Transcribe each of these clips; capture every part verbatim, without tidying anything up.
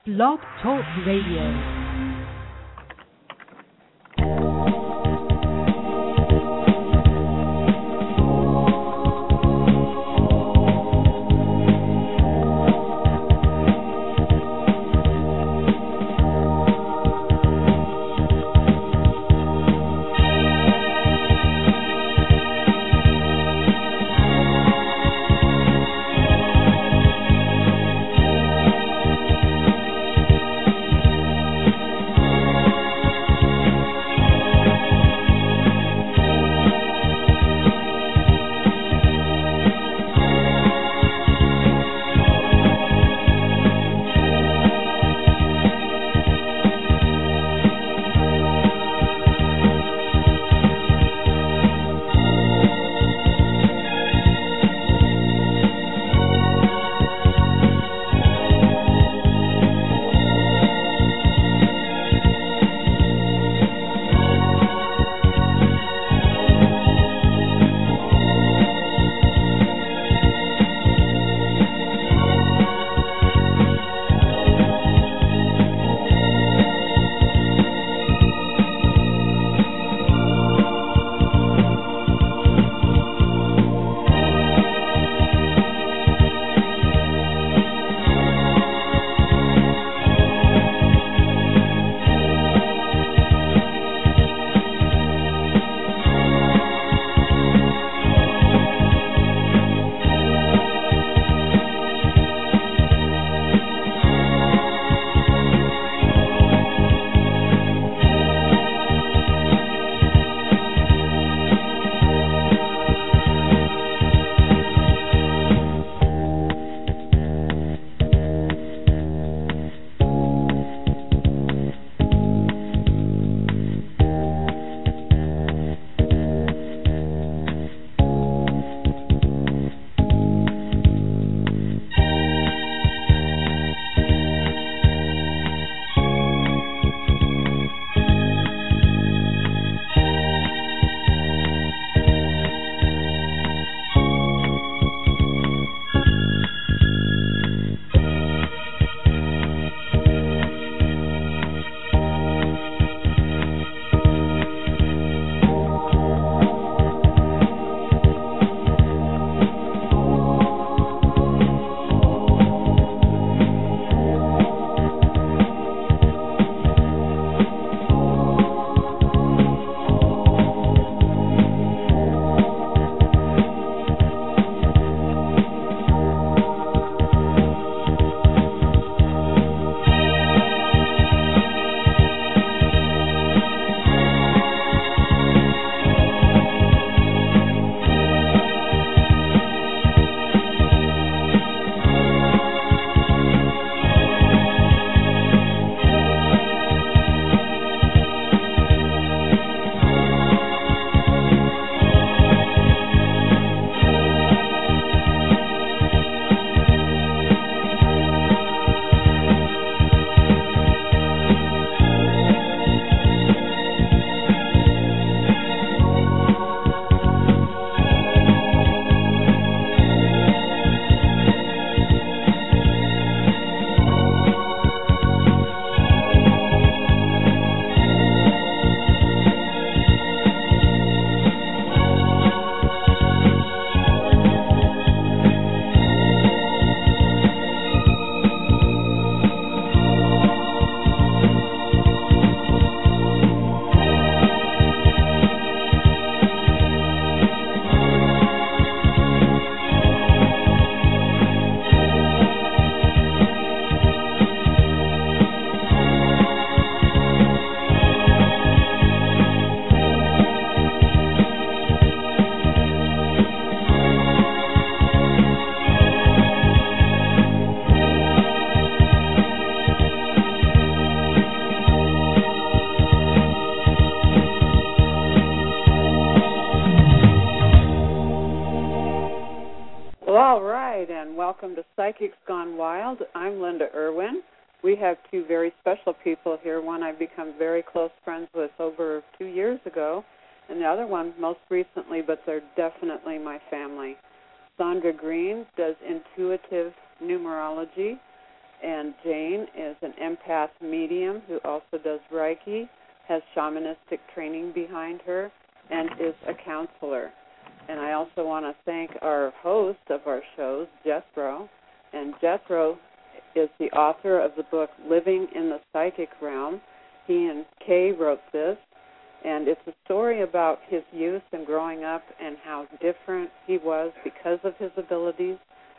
Blog Talk Radio. Welcome to Psychics Gone Wild. I'm Linda Irwin. We have two very special people here. One I've become very close friends with over two years ago, and the other one most recently, but they're definitely my family. Sandra Green does intuitive numerology. And Jane is an empath medium who also does Reiki, has shamanistic training behind her, and is a counselor. And I also want to thank our host of our shows, Jethro. And Jethro is the author of the book Living in the Psychic Realm. He and Kay wrote this, and it's a story about his youth and growing up and how different he was because of his abilities.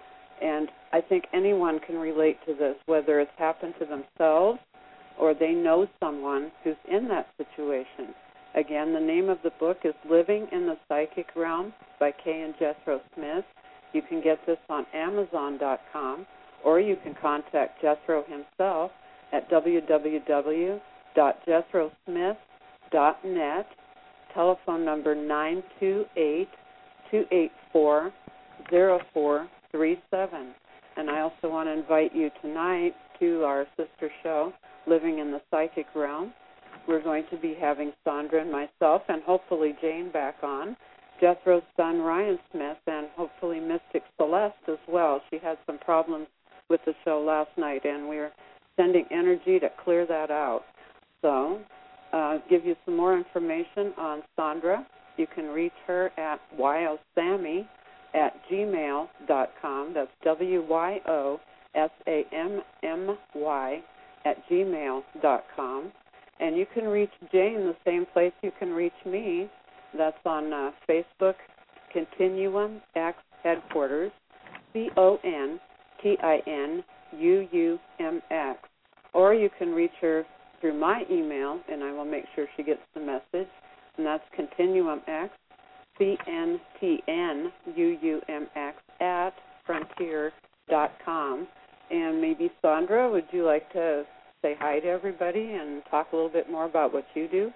And I think anyone can relate to this, whether it's happened to themselves or they know someone who's in that situation. Again, the name of the book is Living in the Psychic Realm by Kay and Jethro Smith. You can get this on Amazon dot com, or you can contact Jethro himself at w w w dot jethro smith dot net, telephone number nine two eight, two eight four, zero four three seven. And I also want to invite you tonight to our sister show, Living in the Psychic Realm. We're going to be having Sandra and myself and hopefully Jane back on, Jethro's son Ryan Smith, and hopefully Mystic Celeste as well. She had some problems with the show last night, and we're sending energy to clear that out. So, uh, give you some more information on Sandra. You can reach her at wyosammy at gmail dot com. That's W Y O S A M M Y at gmail dot com. And you can reach Jane the same place you can reach me. That's on uh, Facebook, Continuum X Headquarters, C O N T I N U U M X. Or you can reach her through my email, and I will make sure she gets the message, and that's Continuum X, C N T N U U M X at frontier dot com. And maybe, Sandra, would you like to say hi to everybody and talk a little bit more about what you do?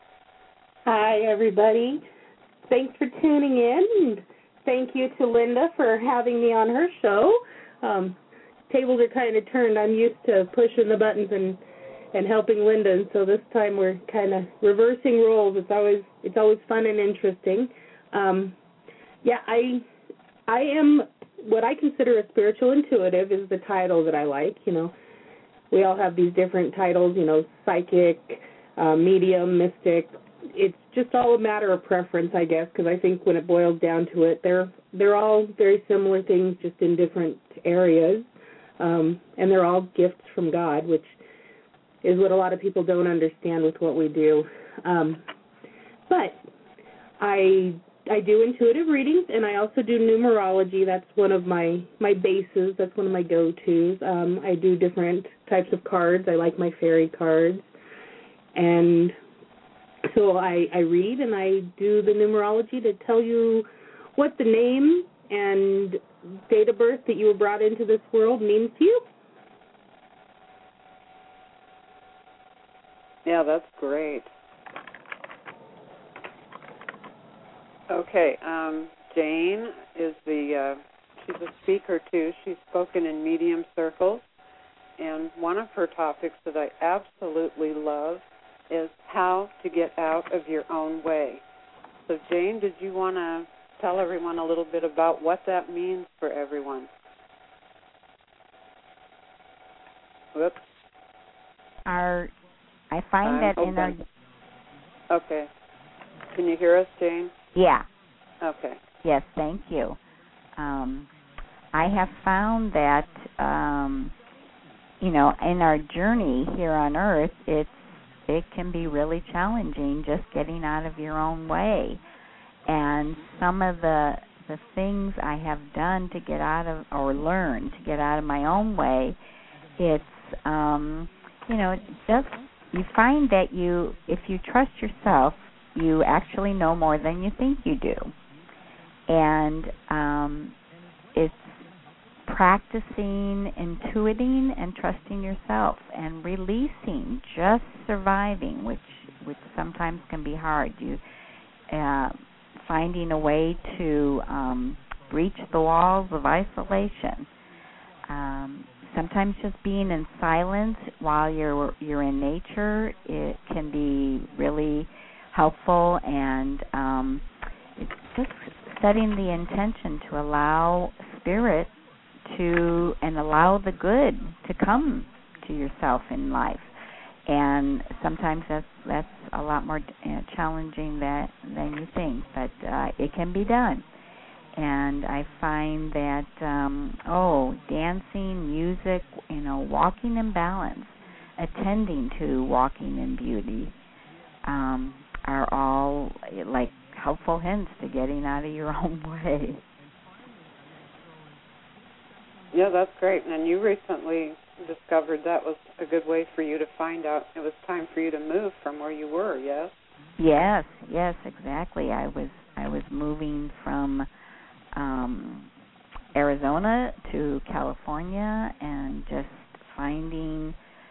Hi, everybody. Thanks for tuning in. And thank you to Linda for having me on her show. Um, tables are kind of turned. I'm used to pushing the buttons and, and helping Linda, and so this time we're kind of reversing roles. It's always it's always fun and interesting. Um, yeah, I I am what I consider a spiritual intuitive is the title that I like. You know, we all have these different titles. You know, psychic, uh, medium, mystic. It's just all a matter of preference, I guess, because I think when it boils down to it, they're they're all very similar things, just in different areas, um, and they're all gifts from God, which is what a lot of people don't understand with what we do. Um, but I I do intuitive readings, and I also do numerology. That's one of my, my bases. That's one of my go-tos. Um, I do different types of cards. I like my fairy cards. And so I, I read and I do the numerology to tell you what the name and date of birth that you were brought into this world means to you. Yeah, that's great. Okay, um, Jane is the, uh, she's a speaker too. She's spoken in medium circles, and one of her topics that I absolutely love is how to get out of your own way. So, Jane, did you want to tell everyone a little bit about what that means for everyone? Whoops. Our, I find I'm that in our... Okay. Can you hear us, Jane? Yeah. Okay. Yes, thank you. Um, I have found that, um, you know, in our journey here on Earth, it's it can be really challenging just getting out of your own way. And some of the the things I have done to get out of, or learn to get out of my own way, it's, um, you know, just, you find that you, if you trust yourself, you actually know more than you think you do. And um, it's practicing intuiting and trusting yourself and releasing, just surviving, which which sometimes can be hard. You uh, finding a way to um, breach the walls of isolation. Um, sometimes just being in silence while you're you're in nature, it can be really helpful, and um, it's just setting the intention to allow spirit to and allow the good to come to yourself in life. And sometimes that's that's a lot more uh, challenging that than you think, but uh, it can be done. And I find that um, oh, dancing, music, you know, walking in balance, attending to walking in beauty, um, are all like helpful hints to getting out of your own way. Yeah, that's great. And you recently discovered that was a good way for you to find out it was time for you to move from where you were, yes? Yes, yes, exactly. I was I was moving from um, Arizona to California and just finding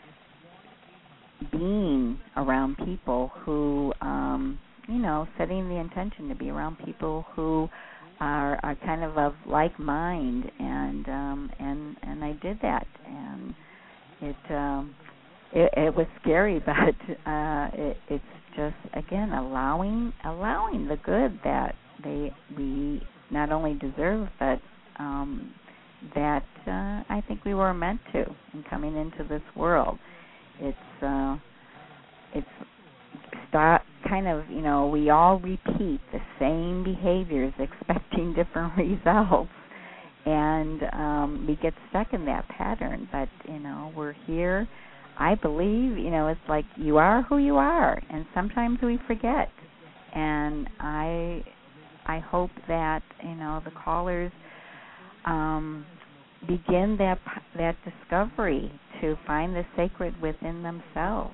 being around people who, um, you know, setting the intention to be around people who are, are kind of of like mind, and um, and and I did that, and it um, it, it was scary, but uh, it, it's just again allowing allowing the good that they we not only deserve, but um, that uh, I think we were meant to in coming into this world. It's uh, it's start kind of, you know, we all repeat the same behaviors expecting different results, and um, we get stuck in that pattern. But, you know, we're here. I believe, you know, it's like you are who you are, and sometimes we forget. And I I hope that, you know, the callers um, begin that that discovery to find the sacred within themselves.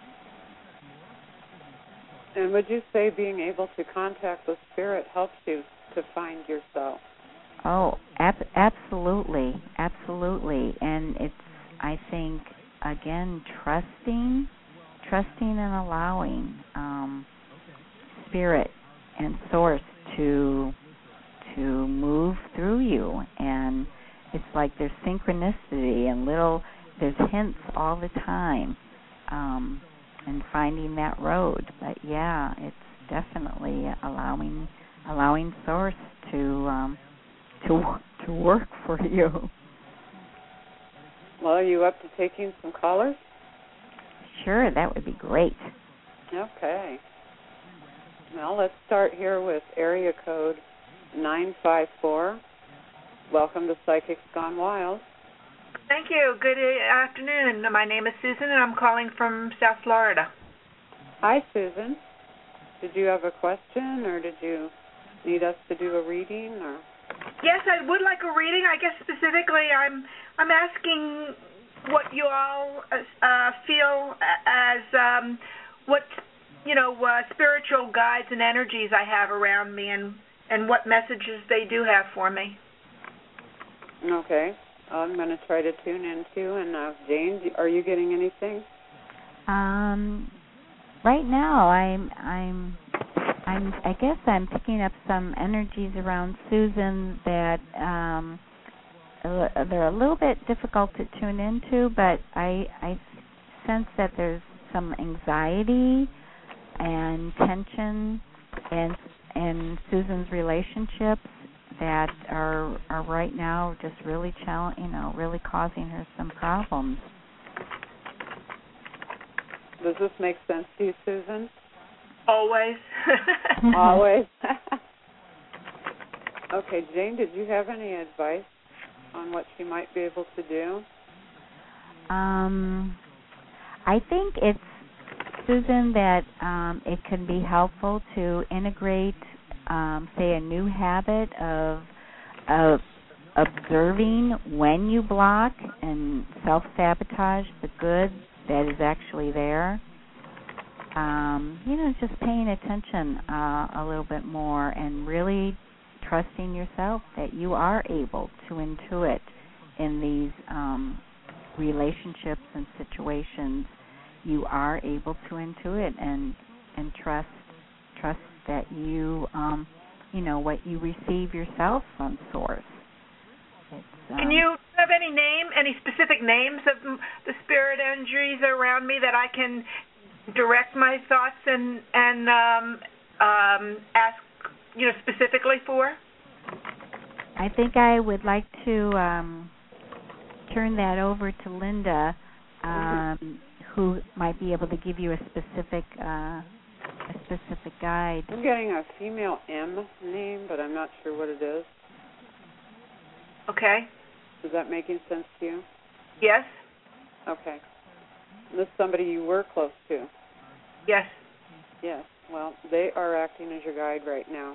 And would you say being able to contact the spirit helps you to find yourself? Oh, ab- absolutely, absolutely. And it's, I think, again, trusting, trusting and allowing um, spirit and source to to move through you. And it's like there's synchronicity and little, there's hints all the time. Um, and finding that road. But yeah, it's definitely allowing allowing source to um, to to work for you. Well, are you up to taking some callers? Sure, that would be great. Okay. Well, let's start here with area code nine five four. Welcome to Psychics Gone Wild. Thank you. Good afternoon. My name is Susan, and I'm calling from South Florida. Hi, Susan. Did you have a question, or did you need us to do a reading? Or? Yes, I would like a reading. I guess specifically, I'm I'm asking what you all uh, feel as um, what you know uh, spiritual guides and energies I have around me, and and what messages they do have for me. Okay. I'm going to try to tune in too. And uh, Jane, are you getting anything? Um, right now, I'm, I'm, I'm. I guess I'm picking up some energies around Susan that um, they're a little bit difficult to tune into, but I, I sense that there's some anxiety and tension in in Susan's relationships that are are right now just really challenge, you know, really causing her some problems. Does this make sense to you, Susan? Always. Always. Okay, Jane, did you have any advice on what she might be able to do? Um, I think it's, Susan, that um, it can be helpful to integrate, um, say, a new habit of of observing when you block and self-sabotage the good that is actually there. Um, you know, just paying attention uh, a little bit more and really trusting yourself that you are able to intuit in these um, relationships and situations. You are able to intuit and and trust trust that you um, you know what you receive yourself from Source. It's, um, Can you have any name, any specific names of the spirit energies around me that I can direct my thoughts and and um, um, ask, you know, specifically for? I think I would like to um, turn that over to Linda, um, who might be able to give you a specific uh, a specific guide. I'm getting a female M name, but I'm not sure what it is. Okay. Is that making sense to you? Yes. Okay. This is somebody you were close to. Yes. Yes. Well, they are acting as your guide right now.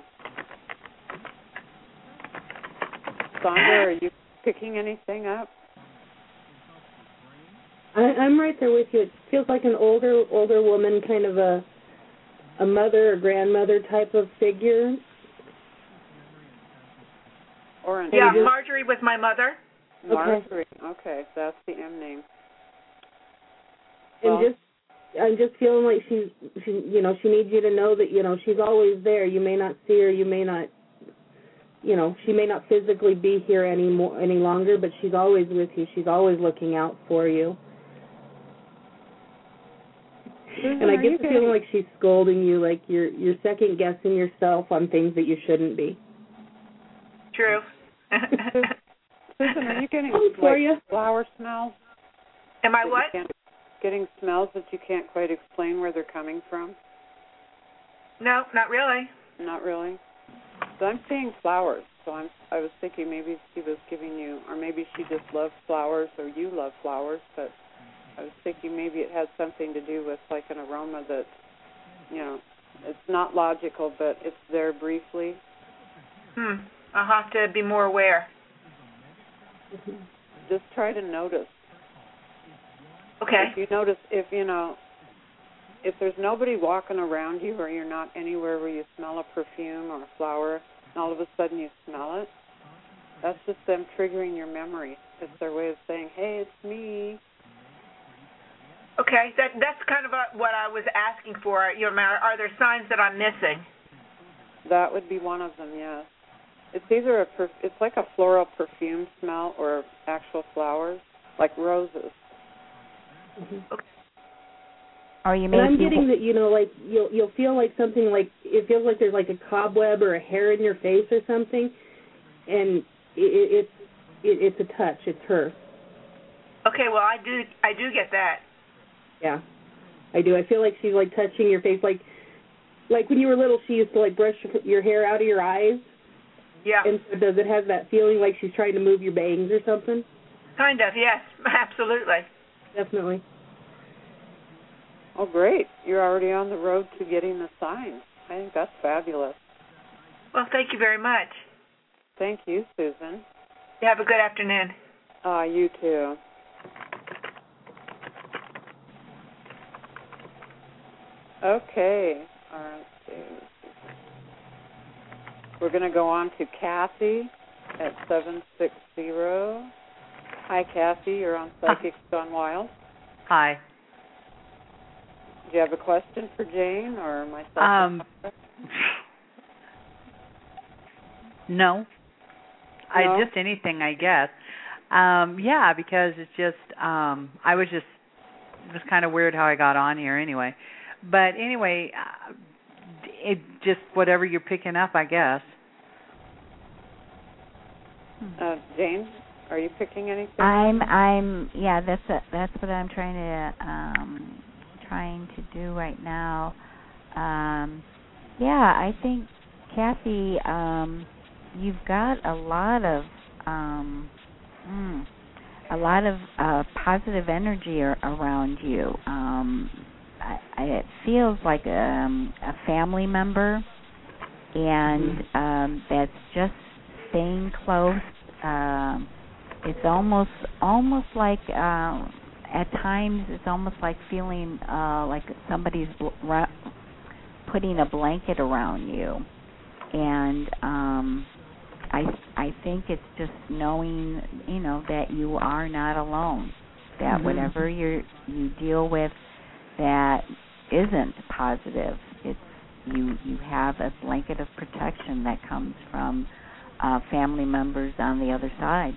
Sandra, are you picking anything up? I, I'm right there with you. It feels like an older older woman, kind of a a mother or grandmother type of figure. Or an yeah, M? Marjorie was my mother. Marjorie. Okay, okay, that's the M name. And Well, just, I'm just feeling like she's, she, you know, she needs you to know that, you know, she's always there. You may not see her, you may not, you know, she may not physically be here any more, any longer, but she's always with you. She's always looking out for you. Susan, and I are get you the getting, feeling like she's scolding you, like you're you're second guessing yourself on things that you shouldn't be. True. Susan, are you getting Oh, for like you. flower smells? Am I that what? you can't- Getting smells that you can't quite explain where they're coming from? No, not really. Not really. So I'm seeing flowers. So I'm. I was thinking maybe she was giving you, or maybe she just loves flowers, or you love flowers. But I was thinking maybe it has something to do with like an aroma that, you know, it's not logical, but it's there briefly. Hmm. I'll have to be more aware. Just try to notice. Okay. If you notice, if you know, if there's nobody walking around you, or you're not anywhere where you smell a perfume or a flower, and all of a sudden you smell it, that's just them triggering your memory. It's their way of saying, "Hey, it's me." Okay. That that's kind of a, what I was asking for. You know, are, are there signs that I'm missing? That would be one of them. Yes. It's either a perf- it's like a floral perfume smell or actual flowers, like roses. Mm-hmm. Okay. Or you And may I'm be- getting that, you know, like you'll you'll feel like something like it feels like there's like a cobweb or a hair in your face or something, and it, it, it's it, it's a touch. It's her. Okay. Well, I do I do get that. Yeah, I do. I feel like she's like touching your face, like like when you were little, she used to like brush your hair out of your eyes. Yeah. And so does it have that feeling like she's trying to move your bangs or something? Kind of. Yes. Absolutely. Definitely. Oh, great! You're already on the road to getting the signs. I think that's fabulous. Well, thank you very much. Thank you, Susan. You have a good afternoon. Ah, uh, you too. Okay. All right. We're going to go on to Kathy at seven six zero. Hi, Kathy. You're on Psychics Gone Wild. Hi. Do you have a question for Jane or myself? Um, no. no. I just anything, I guess. Um, yeah, because it's just um, I was just it was kind of weird how I got on here anyway. But anyway, uh, it just whatever you're picking up, I guess. Uh, Jane, are you picking anything? I'm I'm yeah, that's a, that's what I'm trying to um trying to do right now. Um yeah, I think Kathy, um you've got a lot of um mm, a lot of uh positive energy ar- around you. Um I, I, it feels like um a family member, and um that's just staying close. Um it's almost almost like uh, at times it's almost like feeling uh, like somebody's bl- ra- putting a blanket around you, and um, I I think it's just knowing, you know, that you are not alone. That Mm-hmm. whatever you you deal with that isn't positive, it's you you have a blanket of protection that comes from uh, family members on the other side.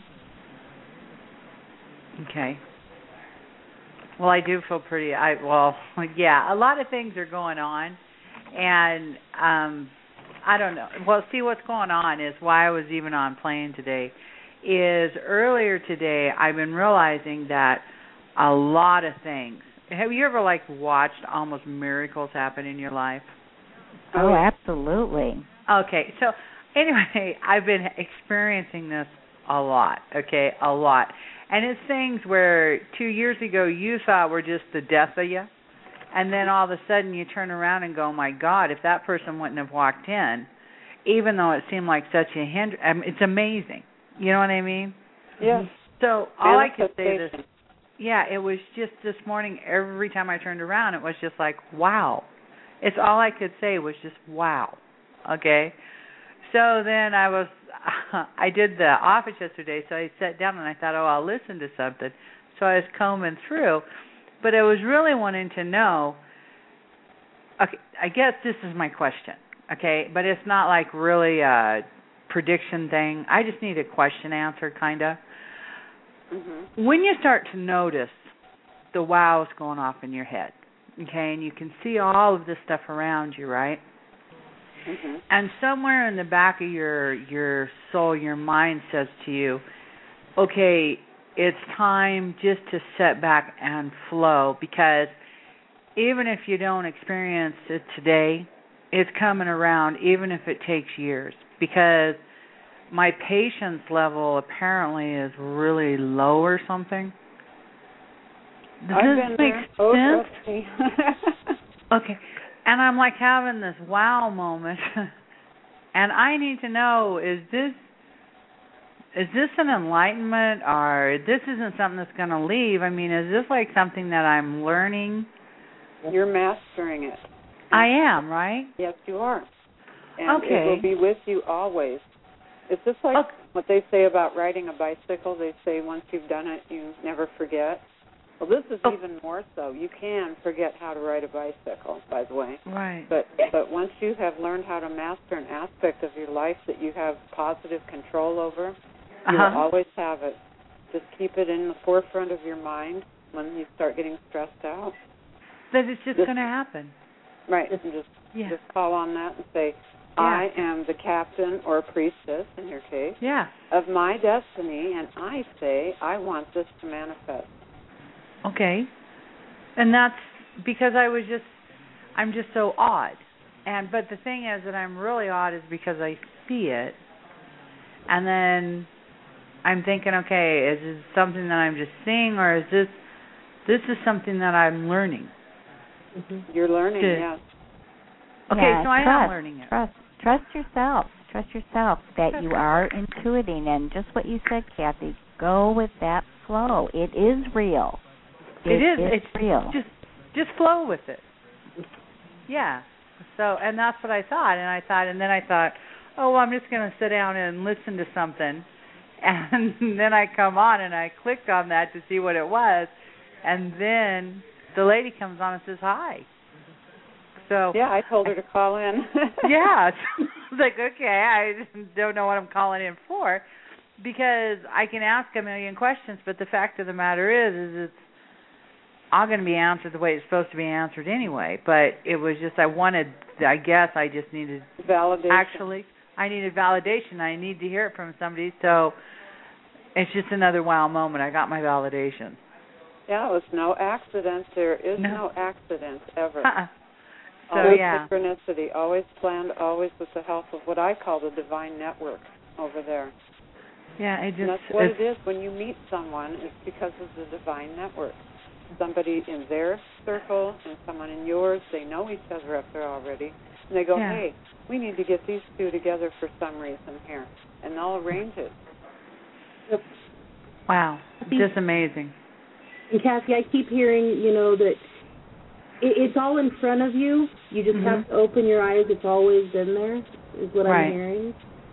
Okay. Well, I do feel pretty. I well, yeah. A lot of things are going on, and um, I don't know. Well, see, what's going on is why I was even on plane today is earlier today I've been realizing that a lot of things. Have you ever, like, watched almost miracles happen in your life? Oh, absolutely. Okay, so anyway, I've been experiencing this a lot, okay, a lot. And it's things where two years ago you thought were just the death of you, and then all of a sudden you turn around and go, my God, if that person wouldn't have walked in, even though it seemed like such a hindrance, I mean, it's amazing. You know what I mean? Yes. So all I could say this, yeah, it was just this morning, every time I turned around, it was just like, wow. It's all I could say was just, wow. Okay? So then I was, I did the office yesterday, so I sat down and I thought, oh, I'll listen to something. So I was combing through. But I was really wanting to know, okay, I guess this is my question, okay? But it's not like really a prediction thing. I just need a question answered, kind of. Mm-hmm. When you start to notice the wows going off in your head, okay, and you can see all of this stuff around you, right? Mm-hmm. And somewhere in the back of your your soul, your mind says to you, okay, it's time just to sit back and flow, because even if you don't experience it today, it's coming around even if it takes years, because my patience level apparently is really low or something. Does I've this been make there. sense? Oh, okay. And I'm like having this wow moment. And I need to know, is this is this an enlightenment, or this isn't something that's going to leave? I mean, is this like something that I'm learning? You're mastering it. I am, right? Yes, you are. And okay. it will be with you always. It's just like okay. what they say about riding a bicycle. They say once you've done it, you never forget. Well, this is oh. even more so. You can forget how to ride a bicycle, by the way. Right. But but once you have learned how to master an aspect of your life that you have positive control over, you uh-huh. will always have it. Just keep it in the forefront of your mind when you start getting stressed out. That it's just, just going to happen. Right. And just, yeah. just call on that and say, yeah. I am the captain or priestess, in your case, yeah. of my destiny, and I say I want this to manifest. Okay. And that's because I was just, I'm just so odd. And but the thing is that I'm really odd is because I see it, and then I'm thinking, okay, is this something that I'm just seeing, or is this, this is something that I'm learning? Mm-hmm. You're learning, to, yes. Okay, yeah, so I trust, am learning it. Trust, trust yourself. Trust yourself that you are intuiting, and just what you said, Kathy, go with that flow. It is real. It, it is. It's it's real. Just, just flow with it. Yeah. So, and that's what I thought, and I thought, and then I thought, oh, well, I'm just going to sit down and listen to something, and then I come on and I clicked on that to see what it was, and then the lady comes on and says hi. So yeah, I told her to call in. yeah, so I was like, okay, I don't know what I'm calling in for, because I can ask a million questions, but the fact of the matter is, is it's all going to be answered the way it's supposed to be answered anyway. But it was just, I wanted, I guess I just needed validation. Actually, I needed validation. I need to hear it from somebody. So it's just another wow moment. I got my validation. Yeah, it was no accident. There is no, no accident ever. Uh-uh. So, always yeah. synchronicity, always planned, always with the help of what I call the divine network over there. Yeah, it just, and that's what it is. When you meet someone, it's because of the divine network. Somebody in their circle and someone in yours, they know each other up there already, and they go, yeah. hey, we need to get these two together for some reason here, and they'll arrange it. Yep. Wow, just amazing. And Kathy, I keep hearing, you know, that it, it's all in front of you. You just mm-hmm. have to open your eyes. It's always been there, is what right. I'm hearing.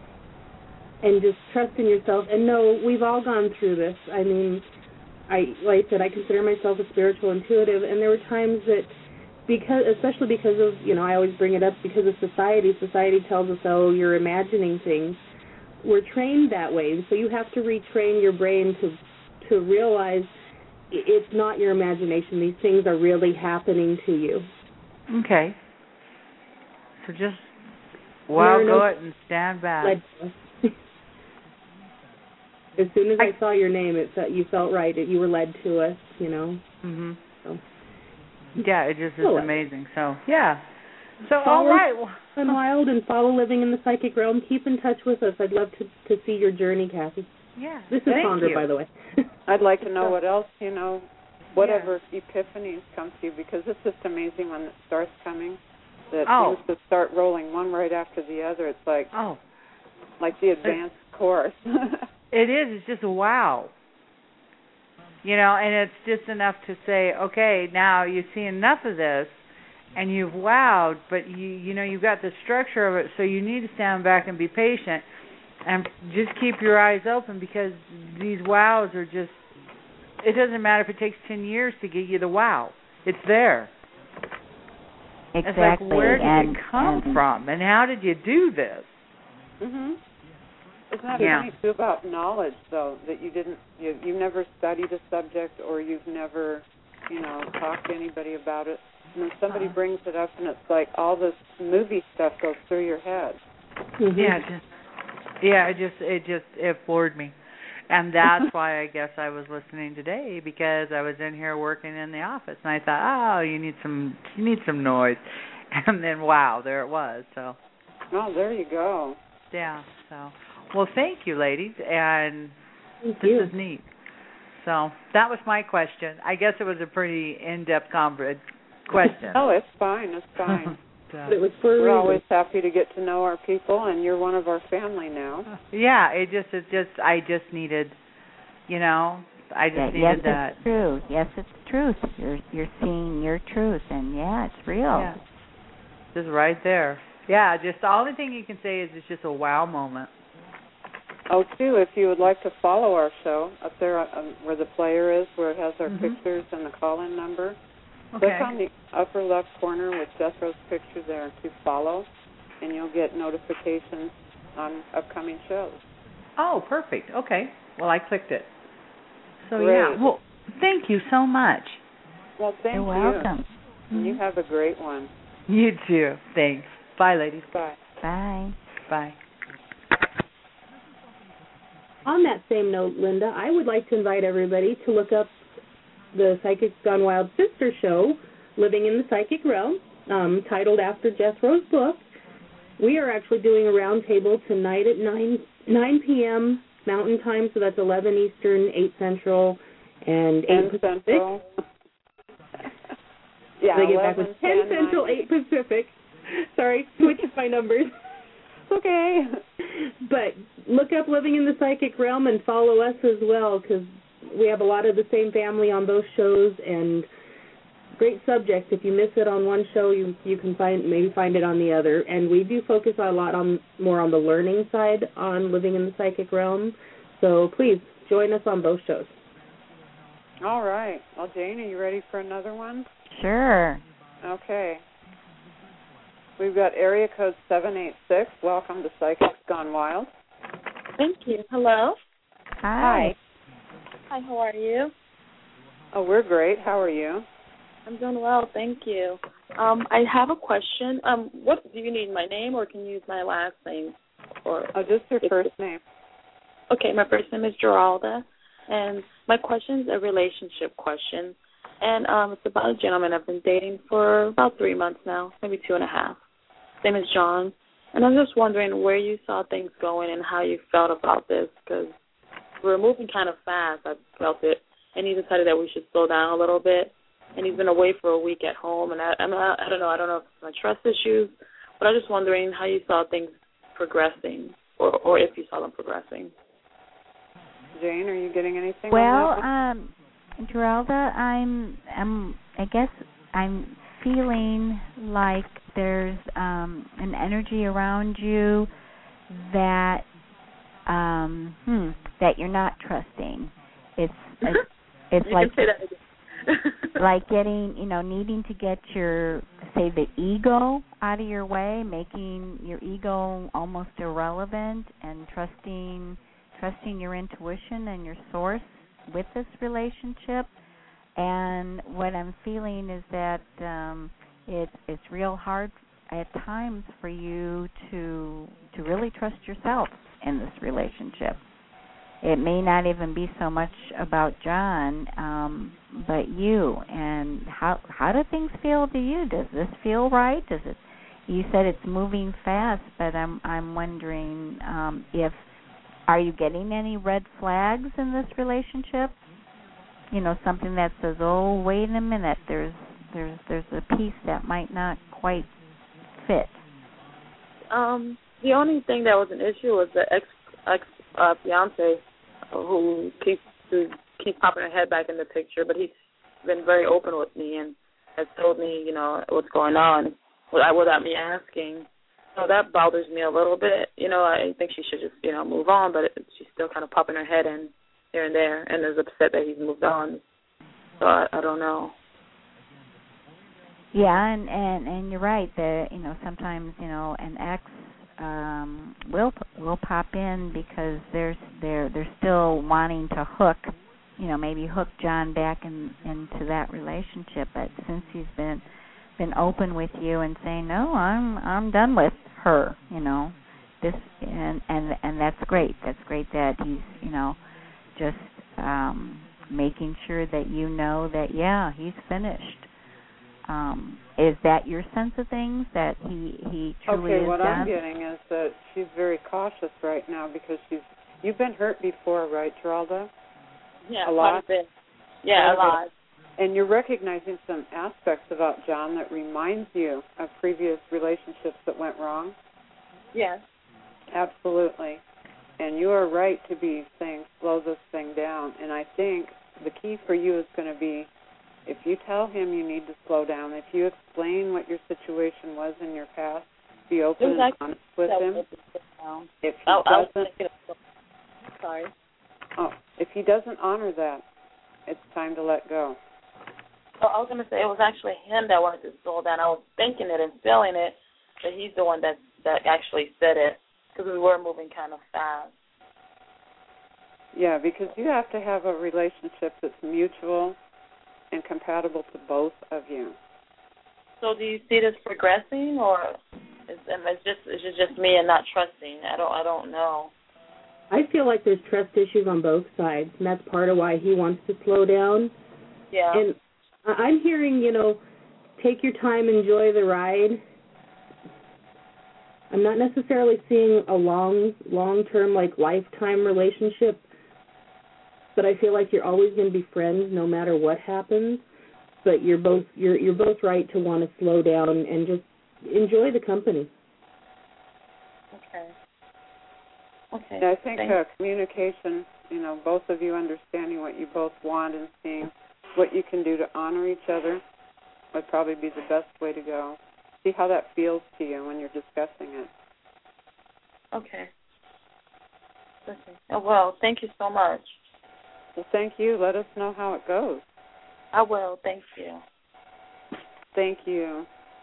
And just trust in yourself. And no, we've all gone through this. I mean, I like I said, I consider myself a spiritual intuitive, and there were times that, because, especially because of, you know, I always bring it up because of society. Society tells us, oh, you're imagining things. We're trained that way, so you have to retrain your brain to to realize it's not your imagination. These things are really happening to you. Okay. So just Wow, go ahead and stand back. As soon as I, I saw your name, it felt, you felt right. It, you were led to us, you know. Mhm. So. Yeah, it just is oh, amazing. So yeah. So follow all right. Gone Wild and follow Living in the Psychic Realm. Keep in touch with us. I'd love to to see your journey, Kathy. Yeah. This is Thank Sandra, you. by the way. I'd like to know what else, you know, whatever yeah. epiphanies come to you, because it's just amazing when it starts coming. That oh. things just start rolling one right after the other. It's like oh, like the advanced it's, course. It is. It's just wow. You know, and it's just enough to say, okay, now you see enough of this, and you've wowed, but you you know you've got the structure of it, so you need to stand back and be patient, and just keep your eyes open, because these wows are just. It doesn't matter if it takes ten years to get you the wow. It's there. Exactly. It's like, where did and, it come and, from, and how did you do this? Mhm. Isn't that yeah. funny too about knowledge, though, that you didn't, you you never studied a subject, or you've never, you know, talked to anybody about it, and then somebody brings it up, and it's like all this movie stuff goes through your head. Mm-hmm. Yeah, it just, yeah, it just, it just, it floored me, and that's why I guess I was listening today, because I was in here working in the office, and I thought, oh, you need some, you need some noise, and then wow, there it was. So. Oh, there you go. Yeah. So. Well, thank you, ladies, and thank this you. is neat. So that was my question. I guess it was a pretty in-depth conver- question. Oh, it's fine. It's fine. so, it was for We're always happy to get to know our people, and you're one of our family now. Yeah, it just, it just, I just needed, you know, I just yeah, needed yes, that. It's true. Yes, it's truth. You're you're seeing your truth, and yeah, it's real. Yeah. Just right there. Yeah, just the only thing you can say is it's just a wow moment. Oh, too, if you would like to follow our show, up there um, where the player is, where it has our mm-hmm. pictures and the call-in number, okay. click on the upper left corner with Jethro's picture there to follow, and you'll get notifications on upcoming shows. Oh, perfect. Okay. Well, I clicked it. So, Great. yeah. Well, thank you so much. Well, thank You're you. welcome. And you have a great one. You too. Thanks. Bye, ladies. Bye. Bye. Bye. On that same note, Linda, I would like to invite everybody to look up the Psychics Gone Wild sister show, Living in the Psychic Realm, um, titled after Jethro's book. We are actually doing a roundtable tonight at nine p.m. Mountain Time, so that's eleven Eastern, eight Central, and eight Pacific. Central. yeah, they get back with ten Central, eight Pacific. Sorry, switched my numbers. Okay. But look up Living in the Psychic Realm and follow us as well, because we have a lot of the same family on those shows, and great subjects. If you miss it on one show, you you can find maybe find it on the other. And we do focus a lot on more on the learning side on Living in the Psychic Realm. So please join us on both shows. All right. Well, Jane, are you ready for another one? Sure. Okay. We've got area code seven eight six. Welcome to Psychics Gone Wild. Thank you. Hello. Hi. Hi, how are you? Oh, we're great. How are you? I'm doing well, thank you. Um, I have a question. Um, what do you need, my name, or can you use my last name? Or oh, just your first name. Okay, my first name is Geralda, and my question is a relationship question. And um, it's about a gentleman I've been dating for about three months now, maybe two and a half. His name is John. And I'm just wondering where you saw things going and how you felt about this, because we're moving kind of fast. I felt it. And he decided that we should slow down a little bit. And he's been away for a week at home. And I, I'm not, I don't know. I don't know if it's my trust issues. But I'm just wondering how you saw things progressing, or, or if you saw them progressing. Jane, are you getting anything? Well, on that um, Geralda, I'm, I'm, I guess I'm feeling like there's um, an energy around you that, um, hmm, that you're not trusting. It's, it's, it's you like, can say that again. like getting, you know, needing to get your, say, the ego out of your way, making your ego almost irrelevant, and trusting. trusting your intuition and your source with this relationship. And what I'm feeling is that um, it, it's real hard at times for you to to really trust yourself in this relationship. It may not even be so much about John, um, but you. And how how do things feel to you? Does this feel right? Does it? You said it's moving fast, but I'm I'm wondering um, if are you getting any red flags in this relationship? You know, something that says, "Oh, wait a minute, there's there's there's a piece that might not quite fit." Um, the only thing that was an issue was the ex ex uh, fiance who keeps who keeps popping her head back in the picture, but he's been very open with me and has told me, you know, what's going on without me asking. So that bothers me a little bit. You know, I think she should just, you know, move on, but it, she's still kind of popping her head in here and there, and is upset that he's moved on. So I, I don't know. Yeah, and, and and you're right. That you know sometimes you know an ex um, will will pop in because there's they're they're still wanting to hook, you know, maybe hook John back in, into that relationship. But since he's been been open with you and saying no, I'm I'm done with her, you know, this and and and that's great. That's great that he's you know just um, making sure that you know that yeah he's finished. Um, is that your sense of things, that he, he truly okay, is what done? I'm getting is that she's very cautious right now because she's, you've been hurt before, right, Geralda? Yeah, a lot. Quite a bit. Yeah, a lot. And you're recognizing some aspects about John that reminds you of previous relationships that went wrong? Yes. Absolutely. And you are right to be saying, slow this thing down. And I think the key for you is going to be, if you tell him you need to slow down, if you explain what your situation was in your past, be open and honest with him. If he oh, doesn't, sorry. Oh, if he doesn't honor that, it's time to let go. Well, I was going to say it was actually him that wanted to slow down. I was thinking it and feeling it, but he's the one that that actually said it because we were moving kind of fast. Yeah, because you have to have a relationship that's mutual and compatible to both of you. So do you see this progressing, or is it's just is it just me and not trusting? I don't I don't know. I feel like there's trust issues on both sides, and that's part of why he wants to slow down. Yeah. And I'm hearing, you know, take your time, enjoy the ride. I'm not necessarily seeing a long, long-term, like, lifetime relationship, but I feel like you're always going to be friends no matter what happens. But you're both you're you're both right to want to slow down and just enjoy the company. Okay. Okay. Yeah, I think uh, communication, you know, both of you understanding what you both want and seeing what you can do to honor each other would probably be the best way to go. See how that feels to you when you're discussing it. Okay. Okay. Oh, well, thank you so much. Well, thank you. Let us know how it goes. I will. Thank you. Thank you.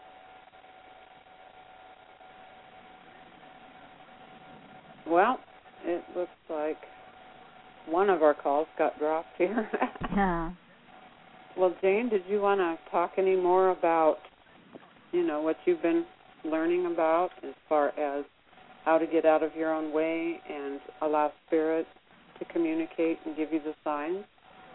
Well, it looks like one of our calls got dropped here. Yeah. Well, Jane, did you want to talk any more about, you know, what you've been learning about as far as how to get out of your own way and allow Spirit to communicate and give you the signs?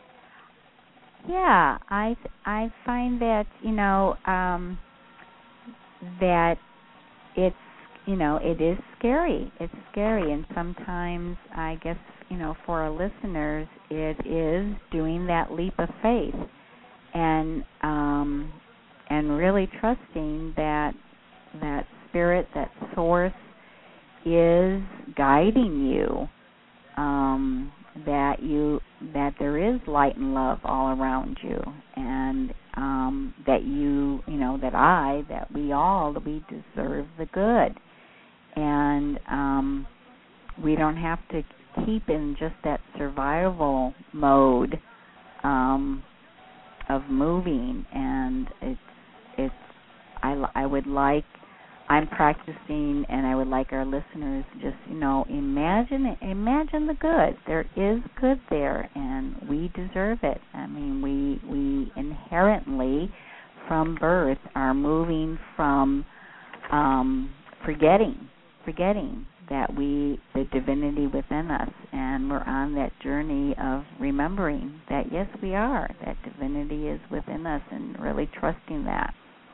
Yeah, I I find that, you know, um, that it's, you know, it is scary. It's scary, and sometimes I guess, you know, for our listeners, it is doing that leap of faith and um, and really trusting that that Spirit, that source, is guiding you. Um, that you that there is light and love all around you, and um, that you you know that I that we all we deserve the good, and um, we don't have to keep in just that survival mode um, of moving. And it's it's I I would like. I'm practicing, and I would like our listeners just, you know, imagine imagine the good. There is good there, and we deserve it. I mean, we we inherently, from birth, are moving from um, forgetting, forgetting that we, the divinity within us, and we're on that journey of remembering that, yes, we are, that divinity is within us, and really trusting that.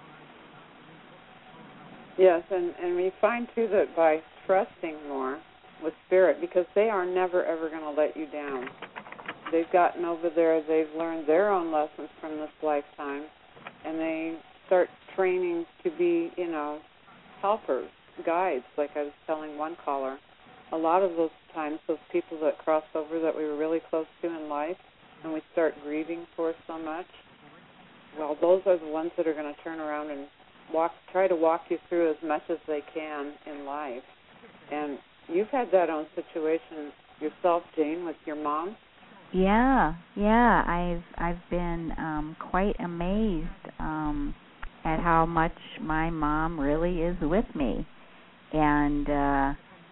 Yes, and, and we find, too, that by trusting more with Spirit, because they are never, ever going to let you down. They've gotten over there, they've learned their own lessons from this lifetime, and they start training to be, you know, helpers, guides, like I was telling one caller. A lot of those times, those people that cross over that we were really close to in life, and we start grieving for so much, well, those are the ones that are going to turn around and walk, try to walk you through as much as they can in life. And you've had that own situation yourself, Jane, with your mom. Yeah, yeah. I've I've been um, quite amazed um, at how much my mom really is with me, and uh,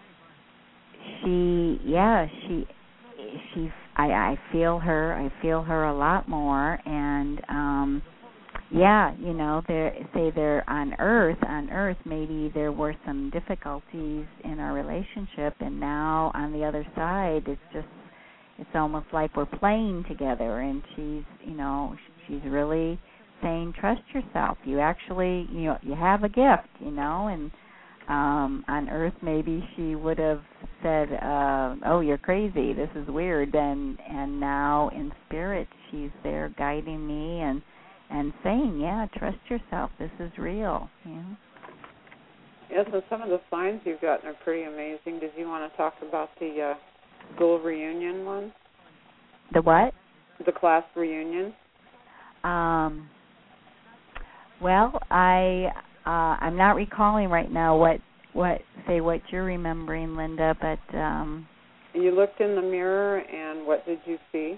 she, yeah, she, she. I, I feel her. I feel her a lot more, and um, yeah, you know, there say there on Earth. On Earth, maybe there were some difficulties in our relationship, and now on the other side, it's just. It's almost like we're playing together, and she's, you know, she's really saying, trust yourself. You actually, you know, you have a gift, you know, and um, on Earth maybe she would have said, uh, oh, you're crazy, this is weird, and and now in spirit she's there guiding me and, and saying, yeah, trust yourself, this is real, you know. Yes, and some of the signs you've gotten are pretty amazing. Did you want to talk about the... Uh School reunion one? The what? The class reunion. Um. Well, I uh, I'm not recalling right now what what say what you're remembering, Linda. But um. You looked in the mirror, and what did you see?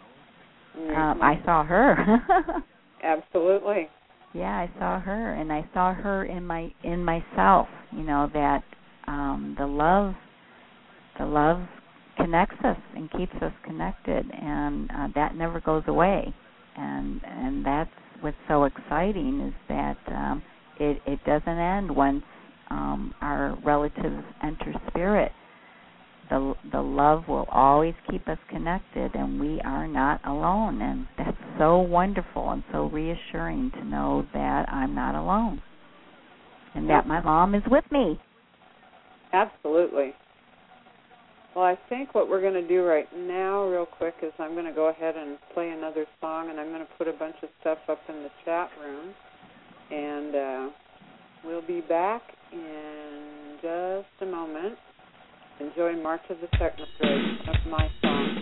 Um, I saw her. Absolutely. Yeah, I saw her, and I saw her in my in myself. You know that um, the love, the love. connects us and keeps us connected, and uh, that never goes away. And and that's what's so exciting is that um, it it doesn't end once um, our relatives enter spirit. The the love will always keep us connected, and we are not alone. And that's so wonderful and so reassuring to know that I'm not alone, and that my mom is with me. Absolutely. Well, I think what we're going to do right now, real quick, is I'm going to go ahead and play another song, and I'm going to put a bunch of stuff up in the chat room. And uh, we'll be back in just a moment. Enjoy March of the Technothreads. That's my song.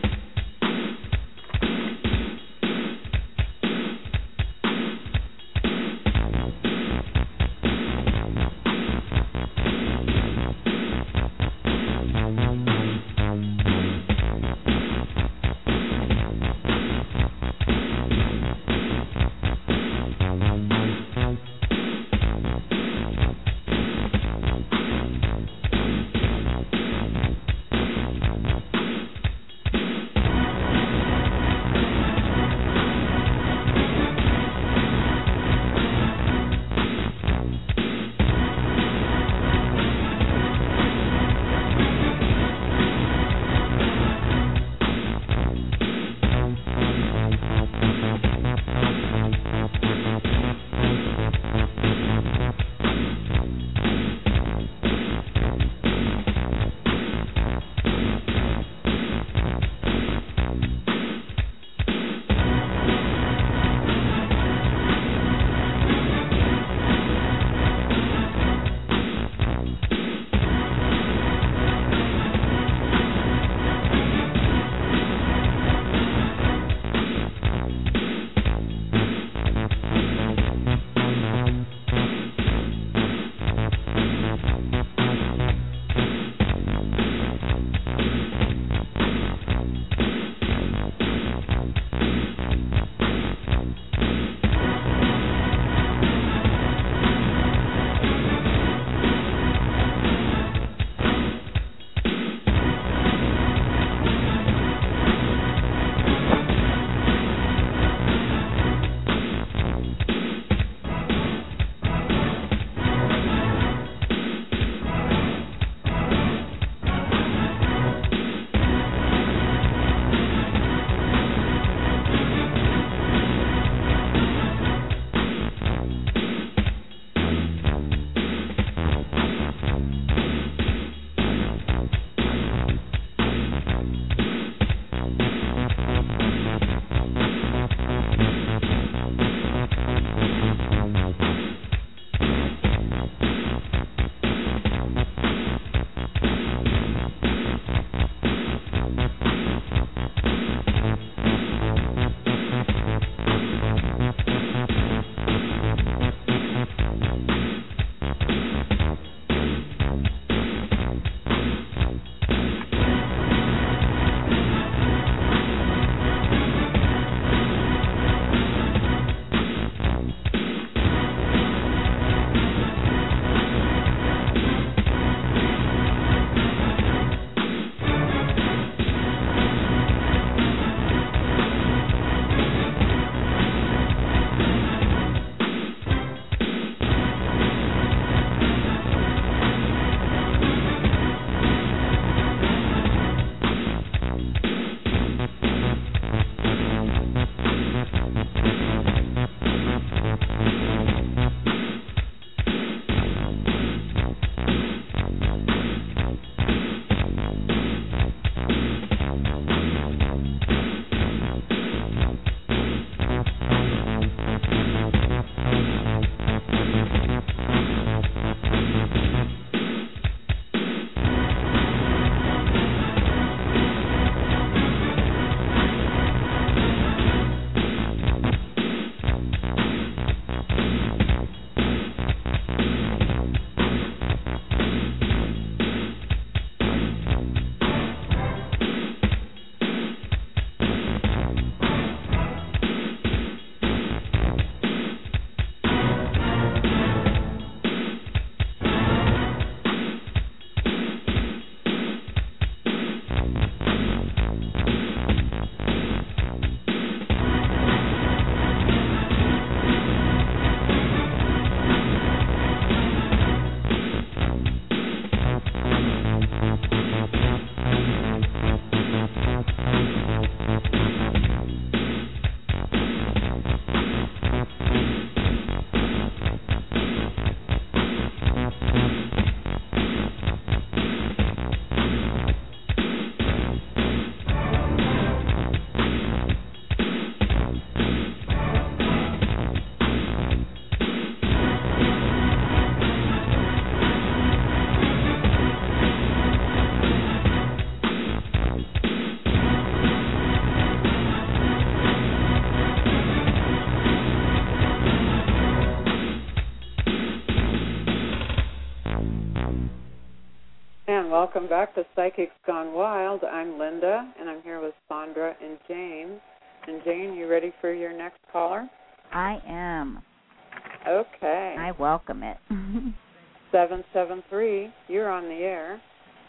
Welcome back to Psychics Gone Wild. I'm Linda, and I'm here with Sandra and Jane. And Jane, you ready for your next caller? I am. Okay. I welcome it. seven seven three, you're on the air.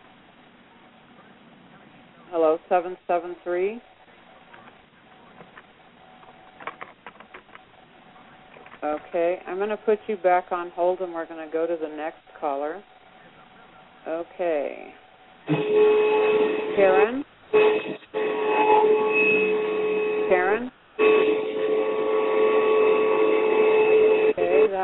Hello, seven seven three. Okay, I'm going to put you back on hold, and we're going to go to the next caller. Okay. Karen? Karen? Okay, that,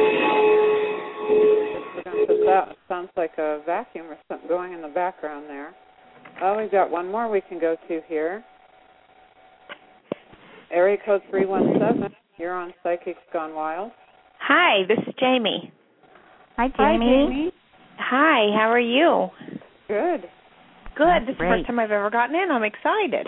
that sounds like a vacuum or something going in the background there. Oh, we've got one more we can go to here. Area code three one seven. You're on Psychics Gone Wild. Hi, this is Jamie. Hi, Jamie. Hi, Jamie. Hi, how are you? Good. Good. That's this is great. the first time I've ever gotten in. I'm excited.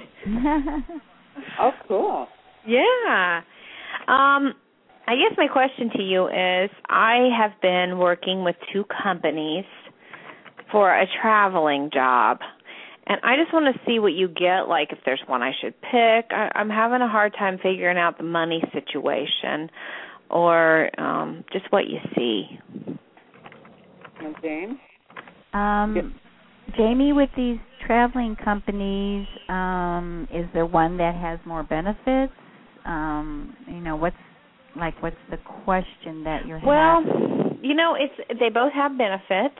Oh, cool. Yeah. Um, I guess my question to you is, I have been working with two companies for a traveling job, and I just want to see what you get, like if there's one I should pick. I, I'm having a hard time figuring out the money situation, or um, just what you see. And Jane? Um, Yep. Jamie, with these traveling companies, um, is there one that has more benefits? Um, you know, what's like what's the question that you're Well, having? you know, it's they both have benefits.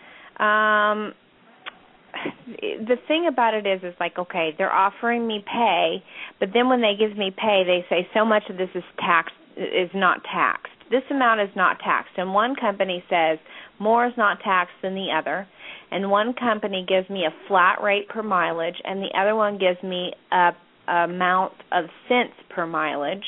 Um, the thing about it is, is like, okay, they're offering me pay, but then when they give me pay, they say so much of this is taxed, is not taxed. This amount is not taxed. And one company says more is not taxed than the other. And one company gives me a flat rate per mileage, and the other one gives me a, a amount of cents per mileage.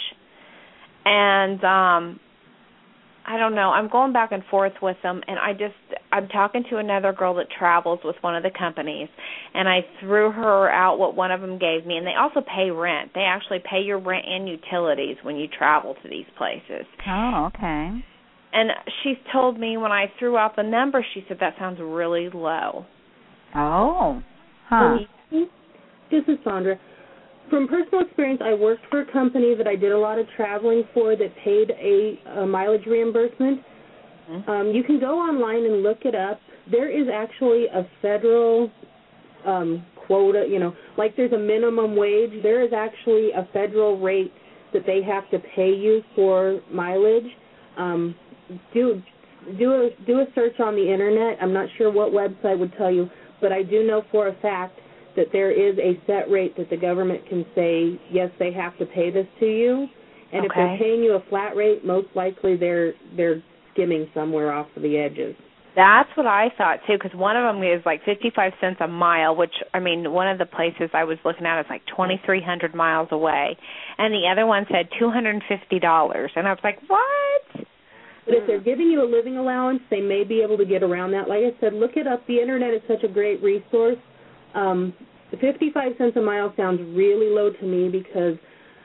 And um, I don't know. I'm going back and forth with them, and I just I'm talking to another girl that travels with one of the companies, and I threw her out what one of them gave me, and they also pay rent. They actually pay your rent and utilities when you travel to these places. Oh, okay. And she told me when I threw out the number, she said that sounds really low. Oh, huh. This is Sandra. From personal experience, I worked for a company that I did a lot of traveling for that paid a, a mileage reimbursement. Mm-hmm. Um, you can go online and look it up. There is actually a federal um, quota, you know, like there's a minimum wage. There is actually a federal rate that they have to pay you for mileage. Um, do do a do a search on the internet. I'm not sure what website would tell you, but I do know for a fact that there is a set rate that the government can say, yes, they have to pay this to you. And okay. if they're paying you a flat rate, most likely they're they're skimming somewhere off of the edges. That's what I thought, too, because one of them is like fifty-five cents a mile, which, I mean, one of the places I was looking at is like twenty-three hundred miles away. And the other one said two hundred fifty dollars. And I was like, what? But if they're giving you a living allowance, they may be able to get around that. Like I said, look it up. The Internet is such a great resource. Um, fifty-five cents a mile sounds really low to me because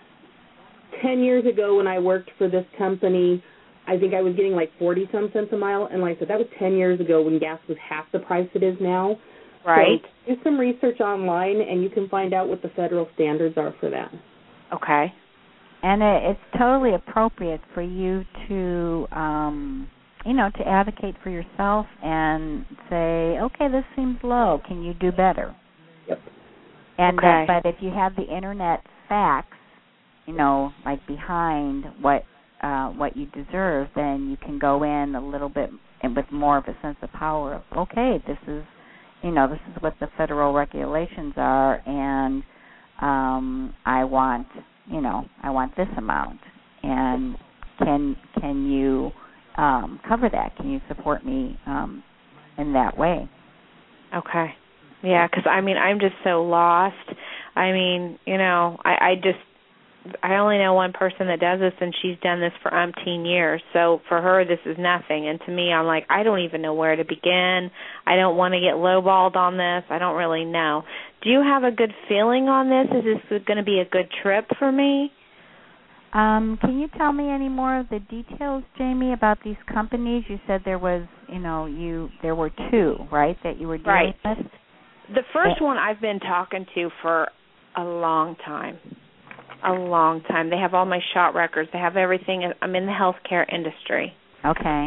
ten years ago when I worked for this company, I think I was getting like forty-some cents a mile. And like I said, that was ten years ago when gas was half the price it is now. Right. So do some research online, and you can find out what the federal standards are for that. Okay. And it, it's totally appropriate for you to, um, you know, to advocate for yourself and say, okay, this seems low. Can you do better? Yep. And okay. that, but if you have the internet facts, you know, like behind what uh, what you deserve, then you can go in a little bit and with more of a sense of power of, okay, this is, you know, this is what the federal regulations are, and um, I want, you know, I want this amount, and can can you um, cover that? Can you support me um, in that way? Okay. Yeah, because, I mean, I'm just so lost. I mean, you know, I, I just, I only know one person that does this, and she's done this for umpteen years. So for her, this is nothing. And to me, I'm like, I don't even know where to begin. I don't want to get lowballed on this. I don't really know. Do you have a good feeling on this? Is this going to be a good trip for me? Um, can you tell me any more of the details, Jamie, about these companies? You said there was, you know, you there were two, right, that you were dealing right. with? The first one I've been talking to for a long time, a long time. They have all my shot records. They have everything. I'm in the healthcare industry. Okay.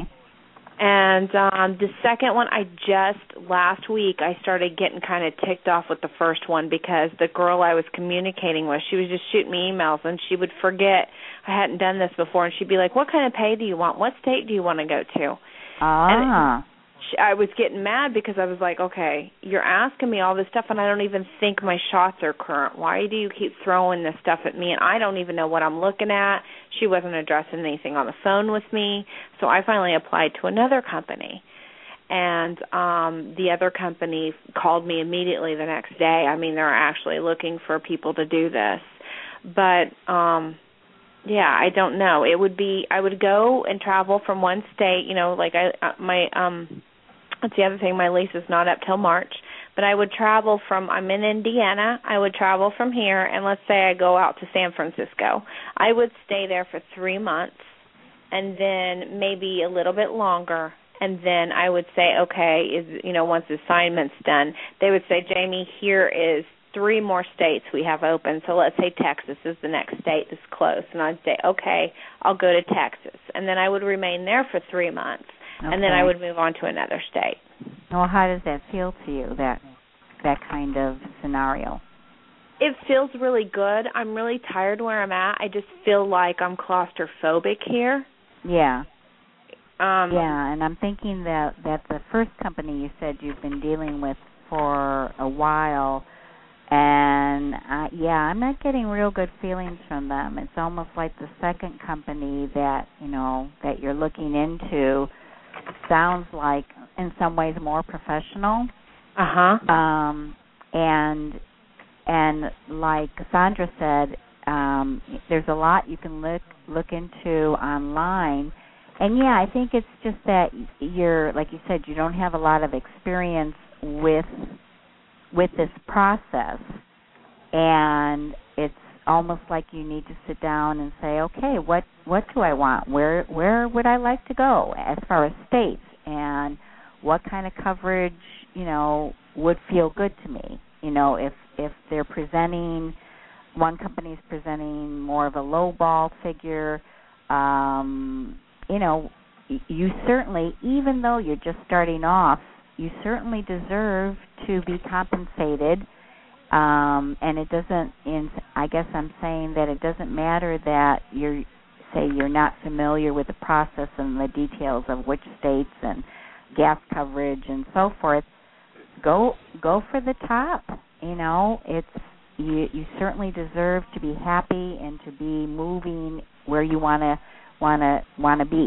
And um, the second one, I just, last week, I started getting kind of ticked off with the first one because the girl I was communicating with, she was just shooting me emails, and she would forget I hadn't done this before, and she'd be like, what kind of pay do you want? What state do you want to go to? Ah. And she, I was getting mad because I was like, okay, you're asking me all this stuff, and I don't even think my shots are current. Why do you keep throwing this stuff at me, and I don't even know what I'm looking at? She wasn't addressing anything on the phone with me, so I finally applied to another company. And um, the other company called me immediately the next day. I mean, they're actually looking for people to do this. But, um, yeah, I don't know. It would be, I would go and travel from one state, you know, like I, uh, my, um, that's the other thing, my lease is not up till March. But I would travel from, I'm in Indiana, I would travel from here, and let's say I go out to San Francisco. I would stay there for three months and then maybe a little bit longer, and then I would say, okay, is you know, once the assignment's done, they would say, Jamie, here is three more states we have open, so let's say Texas is the next state that's close, and I'd say, okay, I'll go to Texas. And then I would remain there for three months, okay. And then I would move on to another state. Well, how does that feel to you, that that kind of scenario? It feels really good. I'm really tired where I'm at. I just feel like I'm claustrophobic here. Yeah. Um, yeah, and I'm thinking that, that the first company you said you've been dealing with for a while, and uh, yeah, I'm not getting real good feelings from them. It's almost like the second company that, you know, that you're looking into sounds like in some ways more professional. Uh-huh. Um, and and like Cassandra said, um, there's a lot you can look look into online. And yeah, I think it's just that you're, like you said, you don't have a lot of experience with with this process, and it's almost like you need to sit down and say, okay, what what do I want? Where where would I like to go as far as states, and what kind of coverage, you know, would feel good to me? You know, if if they're presenting, one company's presenting more of a low ball figure, um, you know, you certainly, even though you're just starting off, you certainly deserve to be compensated. Um, and it doesn't, in, I guess I'm saying that it doesn't matter that you're, say you're not familiar with the process and the details of which states and gas coverage and so forth. Go go for the top. You know, it's you, you certainly deserve to be happy and to be moving where you wanna wanna wanna be.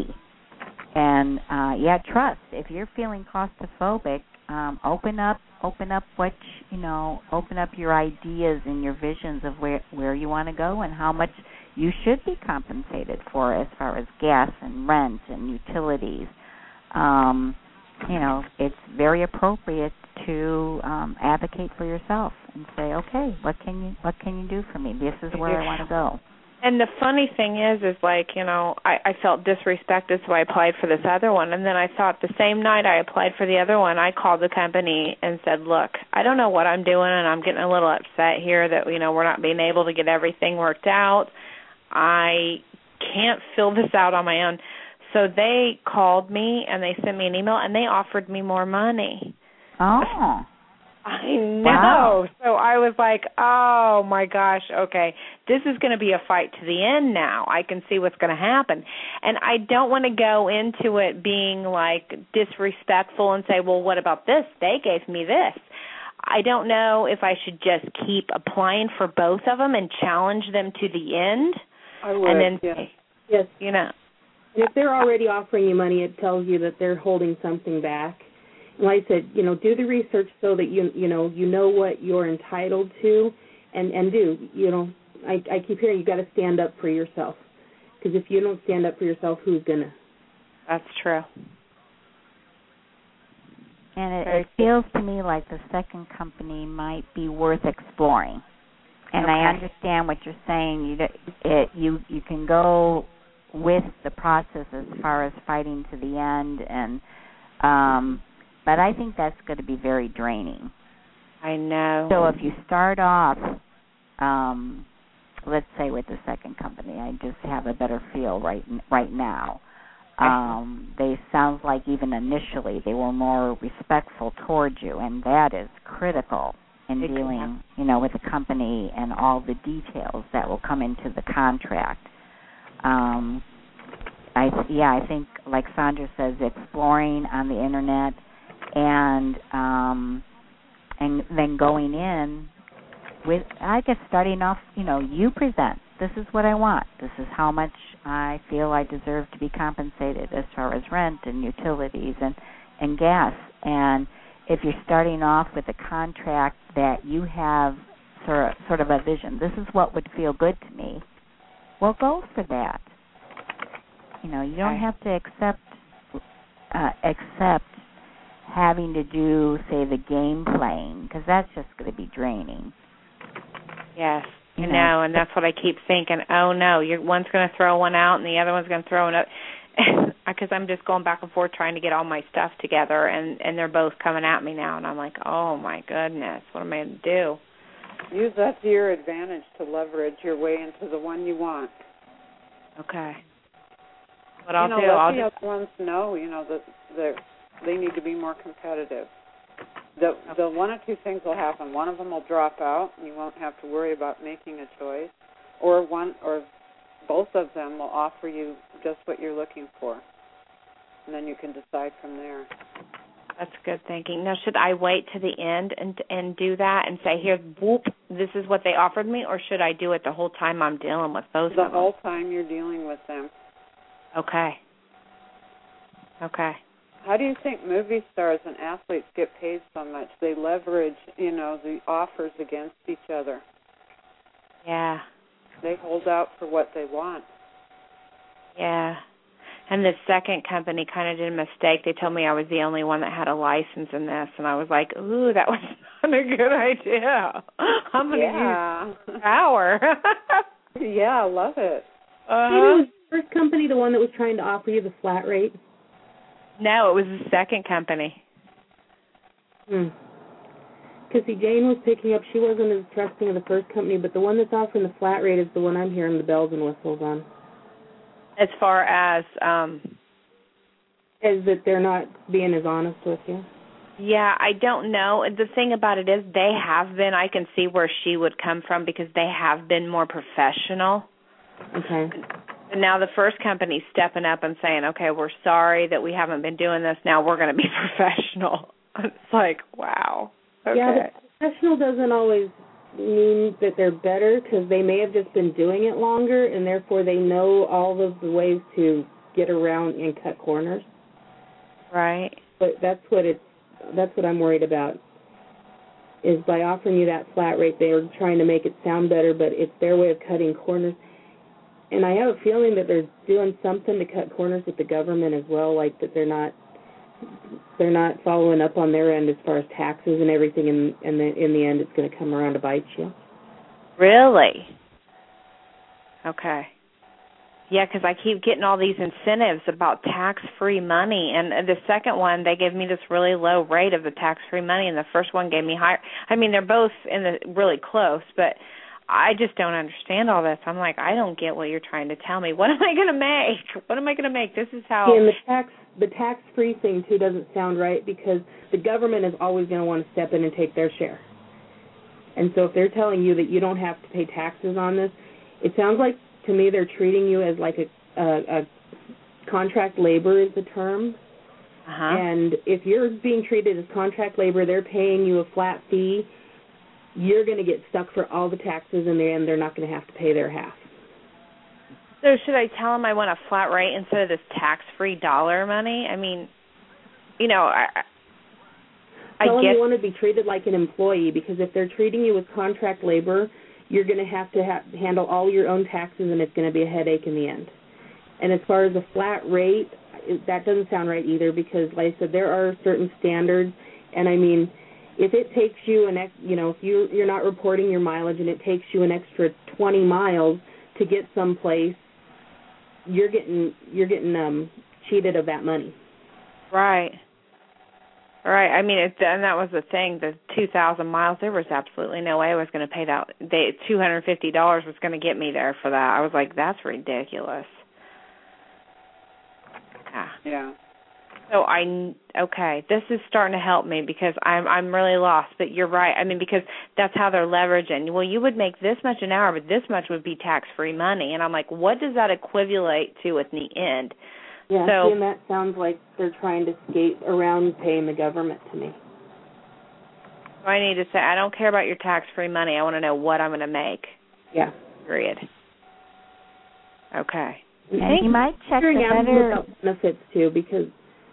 And uh, yeah, trust. If you're feeling claustrophobic, um, open up, open up what you know, open up your ideas and your visions of where where you want to go and how much you should be compensated for as far as gas and rent and utilities. Um, you know, it's very appropriate to um, advocate for yourself and say, okay, what can you what can you do for me? This is where I want to go. And the funny thing is, is like, you know, I, I felt disrespected, so I applied for this other one. And then I thought the same night I applied for the other one, I called the company and said, look, I don't know what I'm doing, and I'm getting a little upset here that, you know, we're not being able to get everything worked out. I can't fill this out on my own. So they called me, and they sent me an email, and they offered me more money. Oh. I know. Wow. So I was like, oh, my gosh, okay, this is going to be a fight to the end now. I can see what's going to happen. And I don't want to go into it being, like, disrespectful and say, well, what about this? They gave me this. I don't know if I should just keep applying for both of them and challenge them to the end. I would, and then, yes. Yes. You know. If they're already offering you money, it tells you that they're holding something back. Like I said, you know, do the research so that you you know you know what you're entitled to, and and do you know I I keep hearing you got to stand up for yourself, because if you don't stand up for yourself, who's gonna? That's true. And it, it feels to me like the second company might be worth exploring And okay. I understand what you're saying. You it you you can go with the process as far as fighting to the end, and um, but I think that's going to be very draining. I know. So if you start off, um, let's say with the second company, I just have a better feel right right now. Um, they sounds like even initially they were more respectful towards you, and that is critical in it dealing, you know, with the company and all the details that will come into the contract. Um, I yeah, I think like Sandra says, exploring on the internet and um, and then going in with, I guess, starting off, you know, you present. This is what I want. This is how much I feel I deserve to be compensated as far as rent and utilities and, and gas. And if you're starting off with a contract that you have sort of, sort of a vision, this is what would feel good to me, well, go for that. You know, you don't have to accept uh, accept having to do, say, the game playing, because that's just going to be draining. Yes. You I know, know, and that's what I keep thinking. Oh no, you're, one's going to throw one out, and the other one's going to throw another. Because I'm just going back and forth trying to get all my stuff together, and and they're both coming at me now, and I'm like, oh my goodness, what am I going to do? Use that to your advantage to leverage your way into the one you want. Okay. What I'll you know, do, let I'll the just other ones know, you know, that they they need to be more competitive. The the one or two things will happen. One of them will drop out, and you won't have to worry about making a choice, or one or both of them will offer you just what you're looking for, and then you can decide from there. That's good thinking. Now, should I wait to the end and and do that and say, here, whoop, this is what they offered me, or should I do it the whole time I'm dealing with both The of them? whole time you're dealing with them. Okay. Okay. How do you think movie stars and athletes get paid so much? They leverage, you know, the offers against each other. Yeah. They hold out for what they want. Yeah. And the second company kind of did a mistake. They told me I was the only one that had a license in this, and I was like, ooh, that was not a good idea. I'm going to yeah. use power. Yeah, I love it. Uh-huh. Maybe was the first company the one that was trying to offer you the flat rate? No, it was the second company. Hmm. Because, see, Jane was picking up, she wasn't as trusting of the first company, but the one that's offering the flat rate is the one I'm hearing the bells and whistles on. As far as... um As that they're not being as honest with you? Yeah, I don't know. The thing about it is they have been, I can see where she would come from because they have been more professional. Okay. And now the first company's stepping up and saying, okay, we're sorry that we haven't been doing this. Now we're going to be professional. It's like, wow. Okay. Yeah, the professional doesn't always mean that they're better because they may have just been doing it longer and therefore they know all of the ways to get around and cut corners. Right. But that's what it's, that's what I'm worried about, is by offering you that flat rate, they're trying to make it sound better, but it's their way of cutting corners. And I have a feeling that they're doing something to cut corners with the government as well, like that they're not they're not following up on their end as far as taxes and everything, and, and then in the end it's going to come around to bite you. Really? Okay. Yeah, because I keep getting all these incentives about tax-free money, and the second one, they gave me this really low rate of the tax-free money, and the first one gave me higher. I mean, they're both in the really close, but I just don't understand all this. I'm like, I don't get what you're trying to tell me. What am I going to make? What am I going to make? This is how... Yeah, and the tax, the tax-free thing, too, doesn't sound right because the government is always going to want to step in and take their share. And so if they're telling you that you don't have to pay taxes on this, it sounds like to me they're treating you as like a, a, a contract labor is the term. Uh-huh. And if you're being treated as contract labor, they're paying you a flat fee, you're going to get stuck for all the taxes in the end. They're not going to have to pay their half. So should I tell them I want a flat rate instead of this tax-free dollar money? I mean, you know, I, I Tell them get... you want to be treated like an employee, because if they're treating you as contract labor, you're going to have to ha- handle all your own taxes, and it's going to be a headache in the end. And as far as a flat rate, that doesn't sound right either, because, like I said, there are certain standards, and I mean, if it takes you an ex, you know, if you you're not reporting your mileage and it takes you an extra twenty miles to get someplace, you're getting you're getting um, cheated of that money. Right. Right. I mean, it, and that was the thing. The two thousand miles. There was absolutely no way I was going to pay that. They two hundred fifty dollars was going to get me there for that. I was like, that's ridiculous. Yeah. Yeah. So I okay, this is starting to help me because I'm I'm really lost. But you're right. I mean, because that's how they're leveraging. Well, you would make this much an hour, but this much would be tax-free money. And I'm like, what does that equate to at the end? Yeah, so, see, and that sounds like they're trying to skate around paying the government to me. I need to say, I don't care about your tax-free money. I want to know what I'm going to make. Yeah. Period. Okay. And you might check the better benefits too, because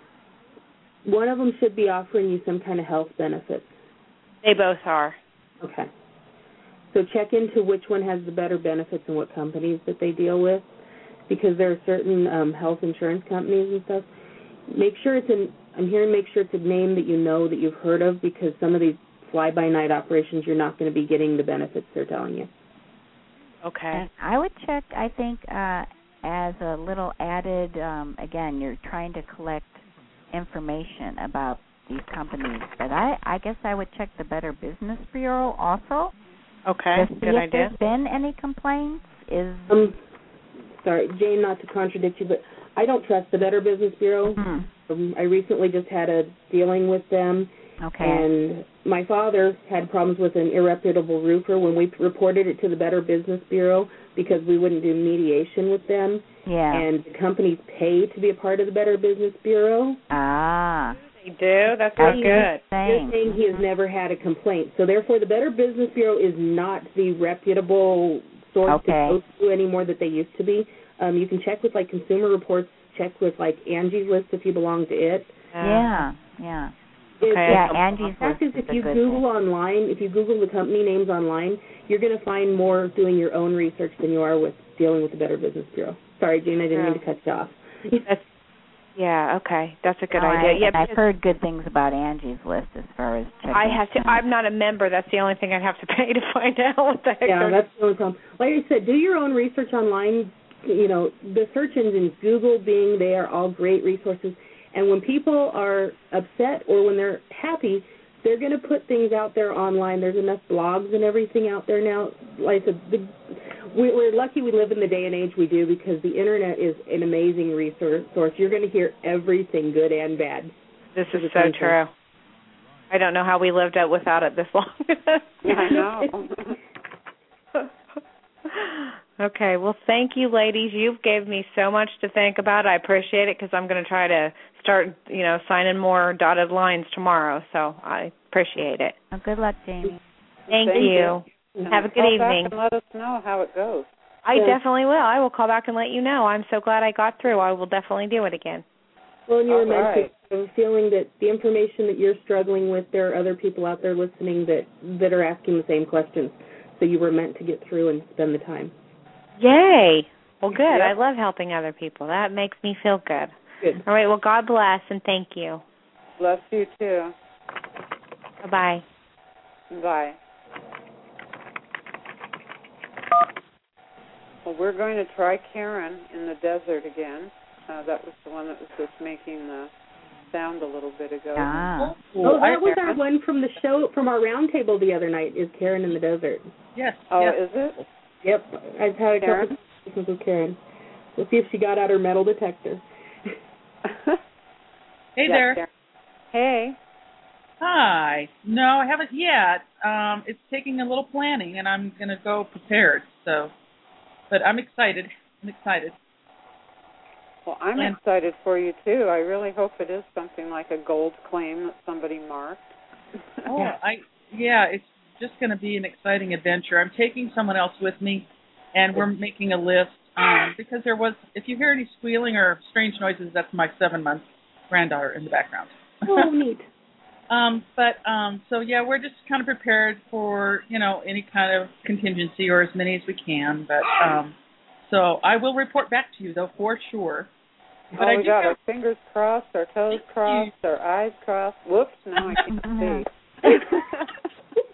one of them should be offering you some kind of health benefits. They both are. Okay. So check into which one has the better benefits and what companies that they deal with, because there are certain um, health insurance companies and stuff. Make sure it's an, I'm hearing make sure it's a name that you know, that you've heard of, because some of these fly-by-night operations, you're not going to be getting the benefits they're telling you. Okay. And I would check, I think, uh, as a little added, um, again, you're trying to collect information about these companies, but I, I guess I would check the Better Business Bureau also. Okay, to see good if idea. There's been any complaints? Is um, sorry, Jane, not to contradict you, but I don't trust the Better Business Bureau. Mm-hmm. Um, I recently just had a dealing with them. Okay. And my father had problems with an irreputable roofer when we reported it to the Better Business Bureau because we wouldn't do mediation with them. Yeah. And the companies pay to be a part of the Better Business Bureau. Ah. They do? That's not good. They're saying he has never had a complaint. So therefore the Better Business Bureau is not the reputable source okay. to go to anymore that they used to be. Um, you can check with like Consumer Reports, check with like Angie's List if you belong to it. Yeah, yeah. Is, okay. Yeah, Angie's the fact is, List if you is a good Google thing. online, if you Google the company names online, you're going to find more doing your own research than you are with dealing with the Better Business Bureau. Sorry, Jane, I didn't yeah. mean to cut you off. That's, yeah, okay, that's a good no, idea. I, yeah, I've heard good things about Angie's List as far as checking. I have to. I'm not a member. That's the only thing I'd have to pay to find out what the heck. Yeah, that's the only problem. Like I said, do your own research online. You know, the search engines, Google, Bing, they are all great resources. And when people are upset or when they're happy, they're going to put things out there online. There's enough blogs and everything out there now. Like I said, the, we're lucky we live in the day and age we do, because the Internet is an amazing resource. You're going to hear everything, good and bad. This is so true. I don't know how we lived out without it this long. I know. Okay, well, thank you, ladies. You've gave me so much to think about. I appreciate it, because I'm going to try to start, you know, signing more dotted lines tomorrow. So I appreciate it. Well, good luck, Jamie. Thank, thank you. you. Have a good call evening. Back and let us know how it goes. I yeah. definitely will. I will call back and let you know. I'm so glad I got through. I will definitely do it again. Well, and you were All meant right. to, I'm feeling that the information that you're struggling with, there are other people out there listening that, that are asking the same questions. So you were meant to get through and spend the time. Yay. Well, good. Yep. I love helping other people. That makes me feel good. Good. All right. Well, God bless, and thank you. Bless you, too. Bye-bye. Bye. Well, we're going to try Karen in the desert again. Uh, that was the one that was just making the sound a little bit ago. Ah. Oh, that was our one from the show, from our roundtable the other night, is Karen in the Desert. Yes. Oh, yes. is it? Yep. I've had a Karen? couple of conversations with Karen. We'll see if she got out her metal detector. Hey Yeah, there. Karen. Hey. Hi. No, I haven't yet. Um, it's taking a little planning, and I'm going to go prepared. So, but I'm excited. I'm excited. Well, I'm And- excited for you, too. I really hope it is something like a gold claim that somebody marked. Oh, I yeah. It's just going to be an exciting adventure. I'm taking someone else with me, and we're making a list um, because there was. If you hear any squealing or strange noises, that's my seven-month granddaughter in the background. Oh, neat. Um, but um, so yeah, we're just kind of prepared for you know any kind of contingency or as many as we can. But um, so I will report back to you though for sure. But oh, I we do got have, our fingers crossed, our toes Thank crossed, you. our eyes crossed. Whoops, now I can't see.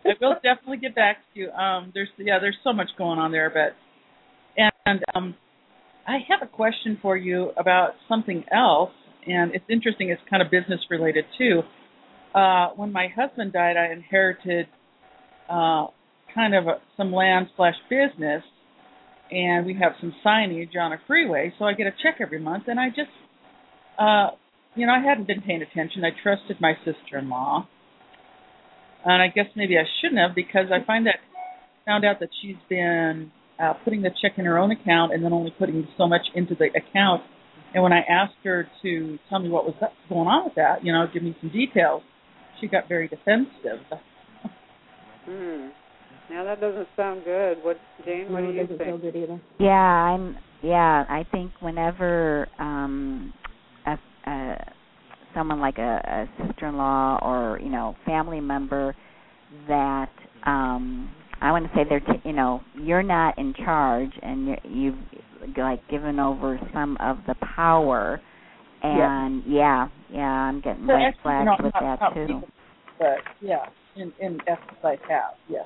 I will definitely get back to you. Um, there's yeah, there's so much going on there, but and um, I have a question for you about something else, and it's interesting. It's kind of business related too. Uh, when my husband died, I inherited uh, kind of a, some land slash business, and we have some signage on a freeway, so I get a check every month, and I just, uh, you know, I hadn't been paying attention. I trusted my sister-in-law, and I guess maybe I shouldn't have, because I find that found out that she's been uh, putting the check in her own account and then only putting so much into the account. And when I asked her to tell me what was going on with that, you know, give me some details, she got very defensive. Hmm. Now that doesn't sound good. What, Jane? What no, do you doesn't think? feel good either. Yeah, I'm. Yeah, I think whenever um, a, a someone like a, a sister-in-law or you know family member that um, I want to say they're t- you know you're not in charge and you're, you've like given over some of the power, and yeah, yeah, yeah I'm getting so red actually, flags you know, with not, that not too. People, but yeah, in in essence, I have yes.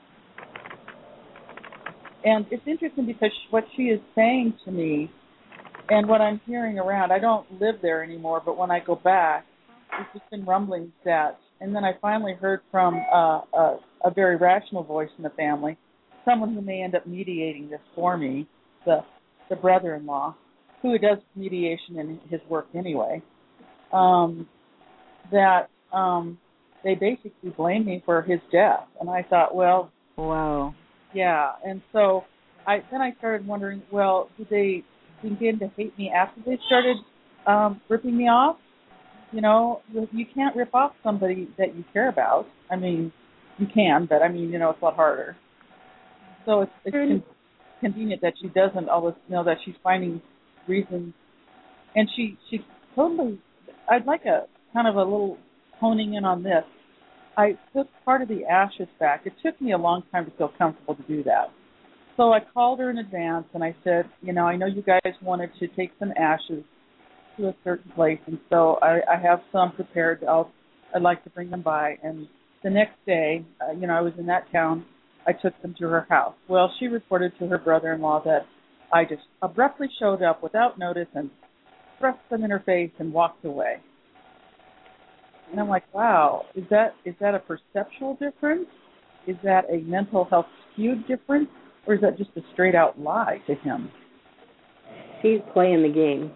And it's interesting because what she is saying to me and what I'm hearing around, I don't live there anymore, but when I go back, there's just been rumblings that, and then I finally heard from uh, a, a very rational voice in the family, someone who may end up mediating this for me, the, the brother-in-law, who does mediation in his work anyway, um, that um, they basically blame me for his death. And I thought, well, wow. Yeah, and so I then I started wondering, well, did they begin to hate me after they started um, ripping me off? You know, you can't rip off somebody that you care about. I mean, you can, but I mean, you know, it's a lot harder. So it's, it's con- convenient that she doesn't always you know that she's finding reasons, and she she totally. I'd like a kind of a little honing in on this. I took part of the ashes back. It took me a long time to feel comfortable to do that. So I called her in advance and I said, you know, I know you guys wanted to take some ashes to a certain place, and so I, I have some prepared. I'll, I'd like to bring them by. And the next day, uh, you know, I was in that town. I took them to her house. Well, she reported to her brother-in-law that I just abruptly showed up without notice and thrust them in her face and walked away. And I'm like, wow, is that is that a perceptual difference? Is that a mental health skewed difference? Or is that just a straight out lie to him? She's playing the game.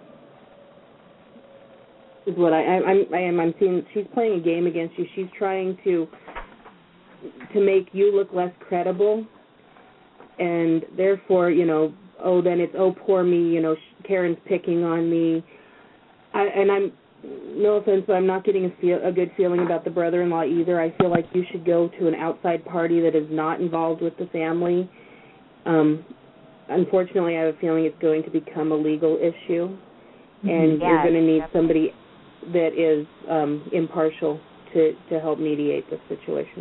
Is what I, I I'm I am I'm seeing. She's playing a game against you. She's trying to to make you look less credible, and therefore, you know, oh, then it's oh poor me, you know, Karen's picking on me, I, and I'm. No offense, but I'm not getting a, feel, a good feeling about the brother-in-law either. I feel like you should go to an outside party that is not involved with the family. Um, unfortunately, I have a feeling it's going to become a legal issue, and yeah, you're going to need definitely. somebody that is um, impartial to, to help mediate this situation.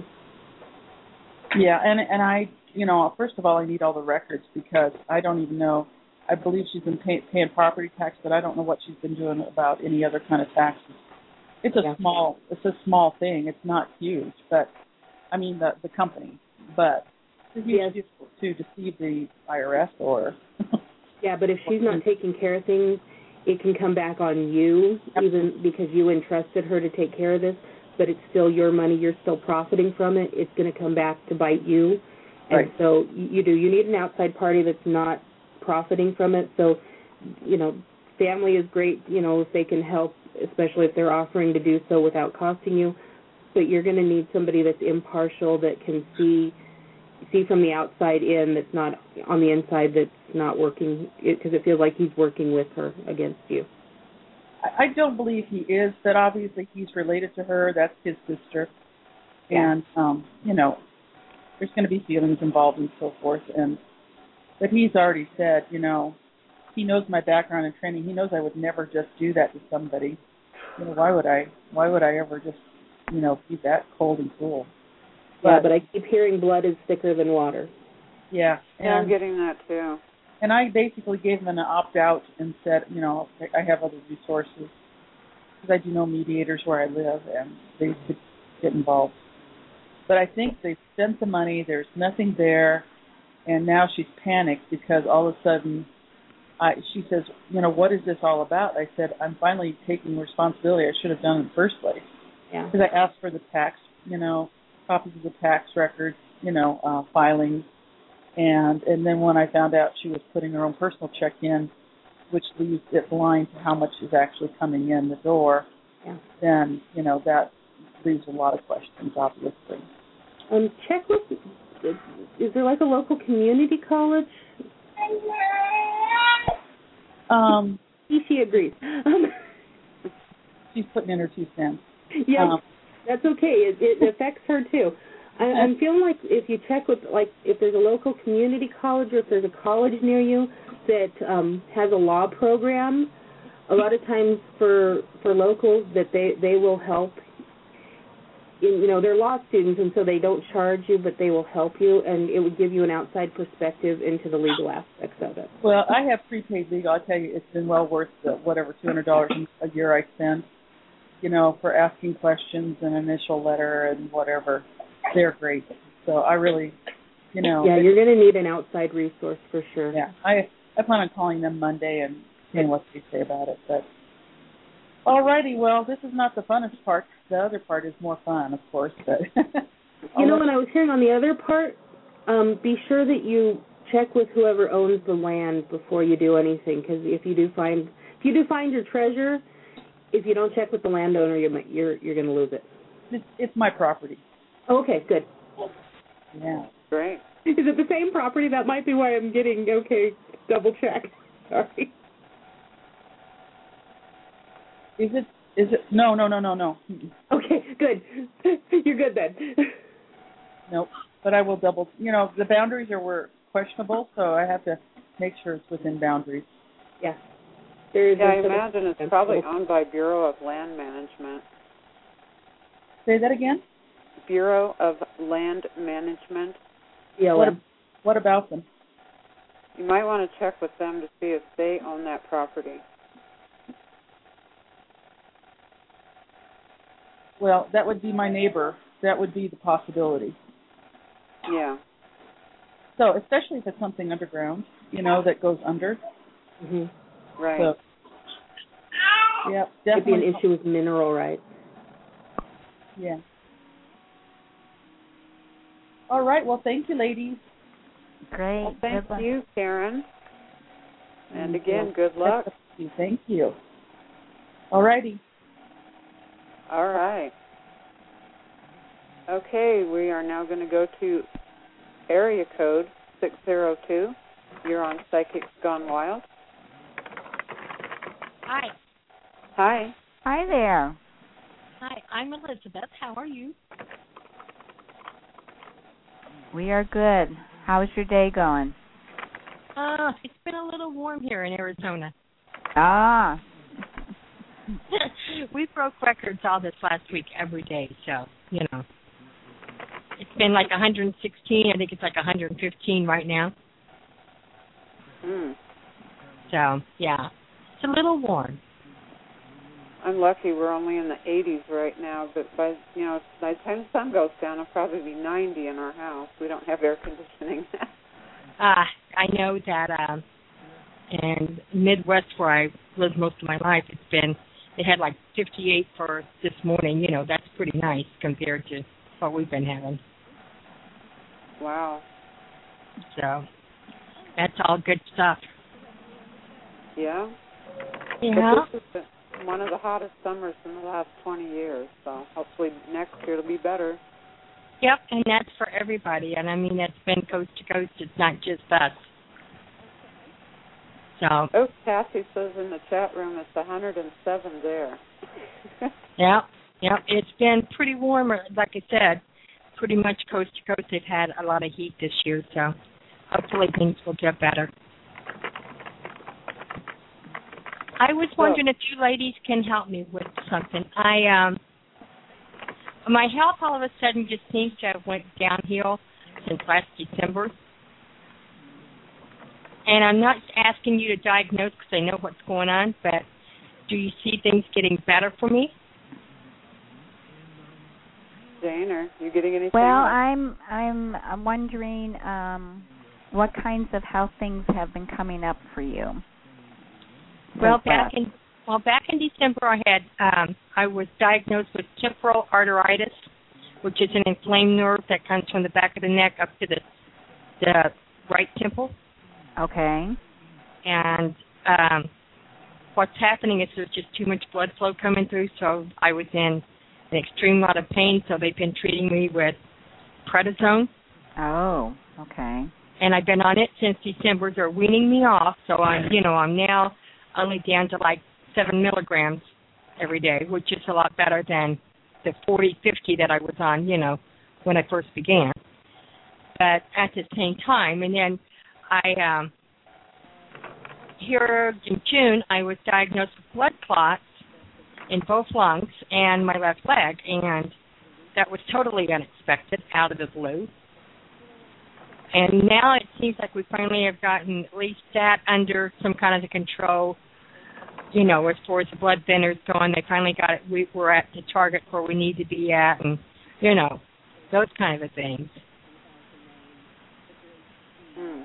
Yeah, and and I, you know, first of all, I need all the records because I don't even know. I believe she's been pay, paying property tax, but I don't know what she's been doing about any other kind of taxes. It's a yeah. small, it's a small thing. It's not huge, but I mean the the company, but it's a huge yes. deal to deceive the I R S or. Yeah, but if she's not taking care of things, it can come back on you, yep. even because you entrusted her to take care of this. But it's still your money. You're still profiting from it. It's going to come back to bite you, and right. so you do. You need an outside party that's not profiting from it. So, you know, family is great, you know, if they can help, especially if they're offering to do so without costing you. But you're going to need somebody that's impartial, that can see see from the outside in, that's not on the inside, that's not working, because it, it feels like he's working with her against you. I don't believe he is, but obviously he's related to her. That's his sister. Yeah. And, um, you know, there's going to be feelings involved and so forth. And But he's already said, you know, he knows my background and training. He knows I would never just do that to somebody. You know, why would I? Why would I ever just, you know, be that cold and cruel? But, yeah, but I keep hearing blood is thicker than water. Yeah, and yeah, I'm getting that too. And I basically gave him an opt-out and said, you know, I have other resources because I do know mediators where I live, and they could get involved. But I think they spent the money. There's nothing there, and now she's panicked because all of a sudden, I, she says, you know, what is this all about? I said, I'm finally taking responsibility. I should have done it in the first place. Yeah. Because I asked for the tax, you know, copies of the tax records, you know, uh, filings, and and then when I found out she was putting her own personal check in, which leaves it blind to how much is actually coming in the door, yeah. then, you know, that leaves a lot of questions, obviously. Um, check with, is there like a local community college? Um, she agrees. Um, she's putting in her two cents. Yeah, um, that's okay. It, it affects her too. I, I'm feeling like if you check with, like, if there's a local community college or if there's a college near you that um, has a law program, a lot of times for for locals that they, they will help. In, you know, they're law students, and so they don't charge you, but they will help you, and it would give you an outside perspective into the legal aspects of it. Well, I have prepaid legal. I'll tell you, it's been well worth the whatever two hundred dollars a year I spend, you know, for asking questions and initial letter and whatever. They're great. So I really, you know. Yeah, you're going to need an outside resource for sure. Yeah, I I plan on calling them Monday and seeing what they say about it. But all righty, well, this is not the funnest part. The other part is more fun, of course. But you know, when I was hearing on the other part, um, be sure that you check with whoever owns the land before you do anything, because if you do find if you do find your treasure, if you don't check with the landowner, you're you're, you're going to lose it. It's, it's my property. Oh, okay, good. Yeah. Great. Is it the same property? That might be why I'm getting, okay, double check. Sorry. Is it, is it, no, no, no, no, no. Okay, good. You're good then. Nope. But I will double, you know, the boundaries are were questionable, so I have to make sure it's within boundaries. Yeah. There is yeah, I imagine it's probably owned by Bureau of Land Management. Say that again? Bureau of Land Management. Yeah. What, what about them? You might want to check with them to see if they own that property. Well, that would be my neighbor. That would be the possibility. Yeah. So, especially if it's something underground, you know, that goes under. Mhm. Right. So, yeah, definitely. It'd be an issue with mineral rights. Yeah. All right. Well, thank you, ladies. Great. Well, thank good you, Karen. And Thank again, you. good luck. Thank you. All righty. All right. Okay, we are now going to go to area code six zero two. You're on Psychics Gone Wild. Hi. Hi. Hi there. Hi, I'm Elizabeth. How are you? We are good. How's your day going? Uh, it's been a little warm here in Arizona. Ah. We broke records all this last week every day, so, you know. It's been like one hundred sixteen. I think it's like one hundred fifteen right now. Mm. So, yeah. It's a little warm. I'm lucky we're only in the eighties right now, but by you know by the time the sun goes down, it'll probably be ninety in our house. We don't have air conditioning. uh, I know that um, in Midwest where I lived most of my life, it's been, they had like fifty-eight for this morning. You know, that's pretty nice compared to what we've been having. Wow. So, that's all good stuff. Yeah? Yeah. But this is the, one of the hottest summers in the last twenty years, so hopefully next year it'll be better. Yep, and that's for everybody. And I mean, that's been coast to coast. It's not just us. So. Oh, Kathy says in the chat room it's one hundred seven there. Yeah, yeah. It's been pretty warm, like I said, pretty much coast to coast. They've had a lot of heat this year, so hopefully things will get better. I was wondering if you ladies can help me with something. I um, my health all of a sudden just seems to have went downhill since last December. And I'm not asking you to diagnose because I know what's going on, but do you see things getting better for me? Jane? Are you getting anything? Well, I'm I'm I'm wondering um, what kinds of health things have been coming up for you. Well, back in well back in December, I had um, I was diagnosed with temporal arteritis, which is an inflamed nerve that comes from the back of the neck up to the the right temple. Okay. And um, what's happening is there's just too much blood flow coming through, so I was in an extreme lot of pain, so they've been treating me with prednisone. Oh, okay. And I've been on it since December. They're weaning me off, so I'm, you know, I'm now only down to like seven milligrams every day, which is a lot better than the forty, fifty that I was on, you know, when I first began. But at the same time, and then I, um, here in June, I was diagnosed with blood clots in both lungs and my left leg, and that was totally unexpected, out of the blue. And now it seems like we finally have gotten at least that under some kind of control, you know, as far as the blood thinners going. They finally got it. We, we're at the target where we need to be at, and, you know, those kind of things. Hmm.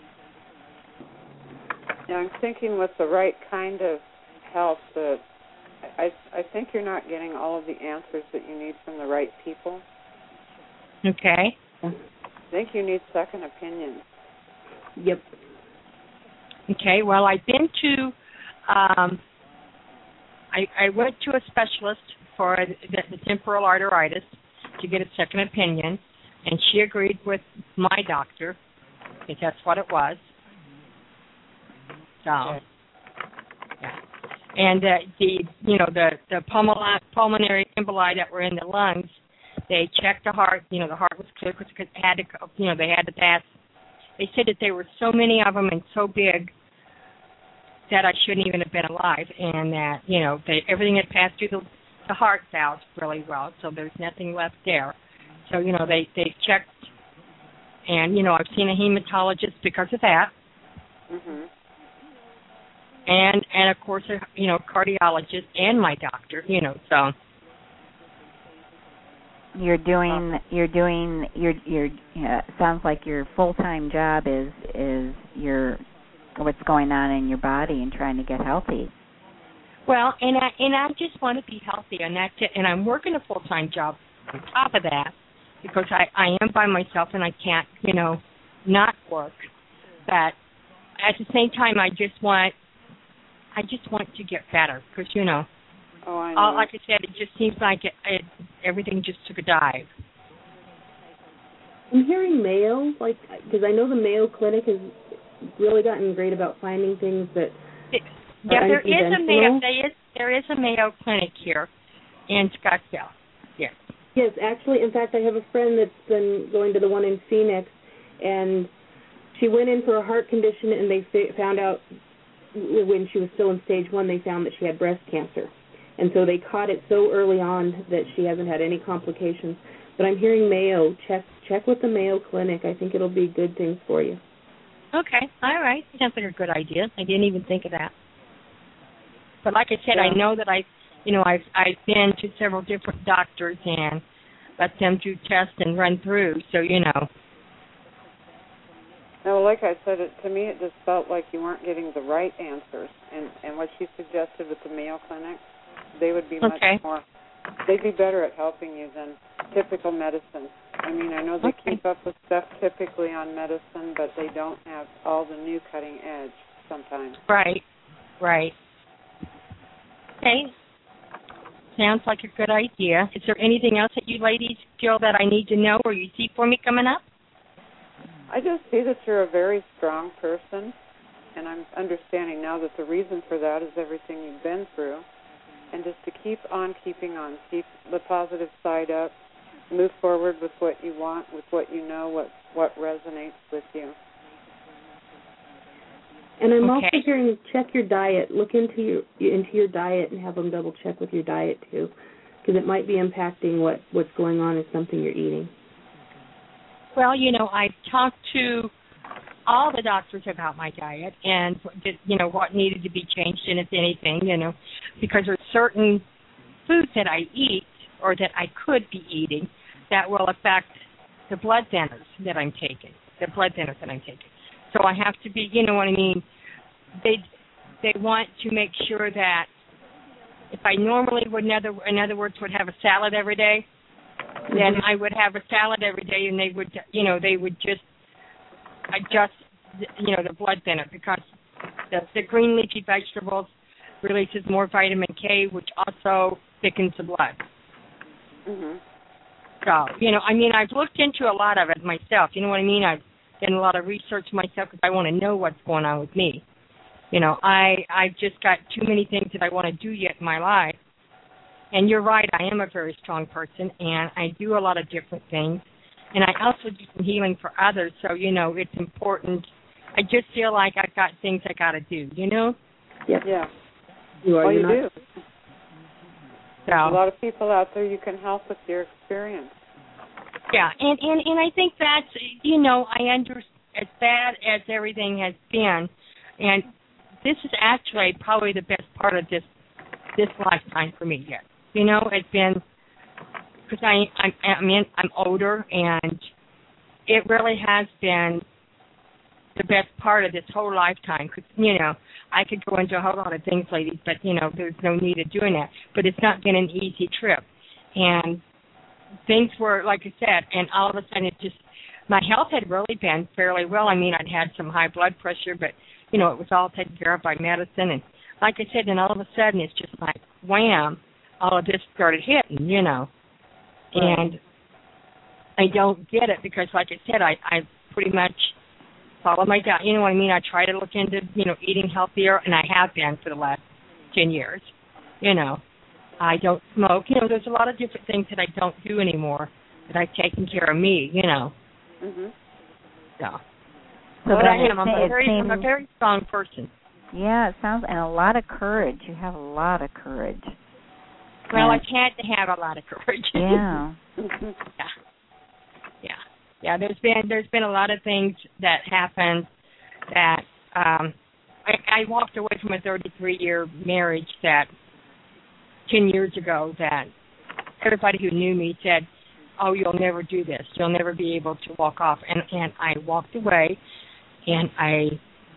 Now, I'm thinking with the right kind of help, that I, I think you're not getting all of the answers that you need from the right people. Okay. I think you need second opinions. Yep. Okay, well, I've been to, um, I, I went to a specialist for the, the temporal arteritis to get a second opinion, and she agreed with my doctor, because that's what it was. So, yeah. And uh, the, you know, the, the pulmonary, pulmonary emboli that were in the lungs, they checked the heart. You know, the heart was clear because it had to, you know, they had to pass. They said that there were so many of them and so big that I shouldn't even have been alive, and that, you know, they, everything had passed through the, the heart valves really well, so there's nothing left there. So, you know, they, they checked, and, you know, I've seen a hematologist because of that. Mm-hmm. And, and of course, a, you know, cardiologist and my doctor, you know, so. You're doing, you're doing, you're, you're, uh, sounds like your full-time job is, is your, what's going on in your body and trying to get healthy. Well, and I, and I just want to be healthy, and that's it. And I'm working a full-time job on top of that because I, I am by myself and I can't, you know, not work. But at the same time, I just want, I just want to get better because, you know, oh, I know. all, like I said, it just seems like it, it, everything just took a dive. I'm hearing Mayo, like, because I know the Mayo Clinic has really gotten great about finding things that it, are yeah, there is a Mayo. There is there is a Mayo Clinic here in Scottsdale. Yes. Yes, actually, in fact, I have a friend that's been going to the one in Phoenix, and she went in for a heart condition, and they f- found out when she was still in stage one, they found that she had breast cancer. And so they caught it so early on that she hasn't had any complications. But I'm hearing Mayo. Check check with the Mayo Clinic. I think it'll be good things for you. Okay. All right. Sounds like a good idea. I didn't even think of that. But like I said, yeah. I know that I, you know, I've I've been to several different doctors and let them do tests and run through. So you know. No, like I said, it, to me it just felt like you weren't getting the right answers. And and what she suggested with the Mayo Clinic, they would be much okay. more, they'd be better at helping you than typical medicine. I mean, I know they okay. keep up with stuff typically on medicine, but they don't have all the new cutting edge sometimes. Right, right. Okay. Sounds like a good idea. Is there anything else that you ladies feel that I need to know or you see for me coming up? I just see that you're a very strong person, and I'm understanding now that the reason for that is everything you've been through, and just to keep on keeping on, keep the positive side up, move forward with what you want, with what you know, what, what resonates with you. And I'm okay. also hearing check your diet. Look into your into your diet and have them double check with your diet too, because it might be impacting what, what's going on in something you're eating. Well, you know, I've talked to all the doctors about my diet and, you know, what needed to be changed and if anything, you know, because there's certain foods that I eat or that I could be eating that will affect the blood thinners that I'm taking, the blood thinners that I'm taking. So I have to be, you know what I mean? They they want to make sure that if I normally would, in other, in other words, would have a salad every day, mm-hmm. then I would have a salad every day, and they would, you know, they would just adjust, you know, the blood thinner, because the, the green leafy vegetables releases more vitamin K, which also thickens the blood. Mm-hmm. So, you know, I mean, I've looked into a lot of it myself. You know what I mean? I've done a lot of research myself because I want to know what's going on with me. You know, I, I've just got too many things that I want to do yet in my life. And you're right, I am a very strong person, and I do a lot of different things. And I also do some healing for others, so, you know, it's important. I just feel like I've got things I got to do, you know? Yep. Yeah. You are. Well, you not. do. So, a lot of people out there you can help with your experience. Yeah, and, and, and I think that's, you know, I understand, as bad as everything has been, and this is actually probably the best part of this this lifetime for me yet. You know, it's been, because I, I'm, I mean, I'm older, and it really has been the best part of this whole lifetime. Because, you know, I could go into a whole lot of things, ladies, but, you know, there's no need of doing that. But it's not been an easy trip. And things were, like I said, and all of a sudden it just, my health had really been fairly well. I mean, I'd had some high blood pressure, but, you know, it was all taken care of by medicine. And like I said, then all of a sudden it's just like, wham, all of this started hitting, you know. Right. And I don't get it because, like I said, I, I pretty much follow my diet. You know what I mean? I try to look into, you know, eating healthier, and I have been for the last ten years, you know. I don't smoke. You know, there's a lot of different things that I don't do anymore that I've taken care of me, you know. Mm-hmm. So, so but I am. I'm a, a, very, seems, I'm a very strong person. Yeah, it sounds, and a lot of courage. You have a lot of courage. Well, and, I've had to have a lot of courage. Yeah. yeah. Yeah. Yeah, there's been there's been a lot of things that happened that um I, I walked away from a thirty-three year marriage that ten years ago that everybody who knew me said, oh, you'll never do this. You'll never be able to walk off. And, and I walked away, and I,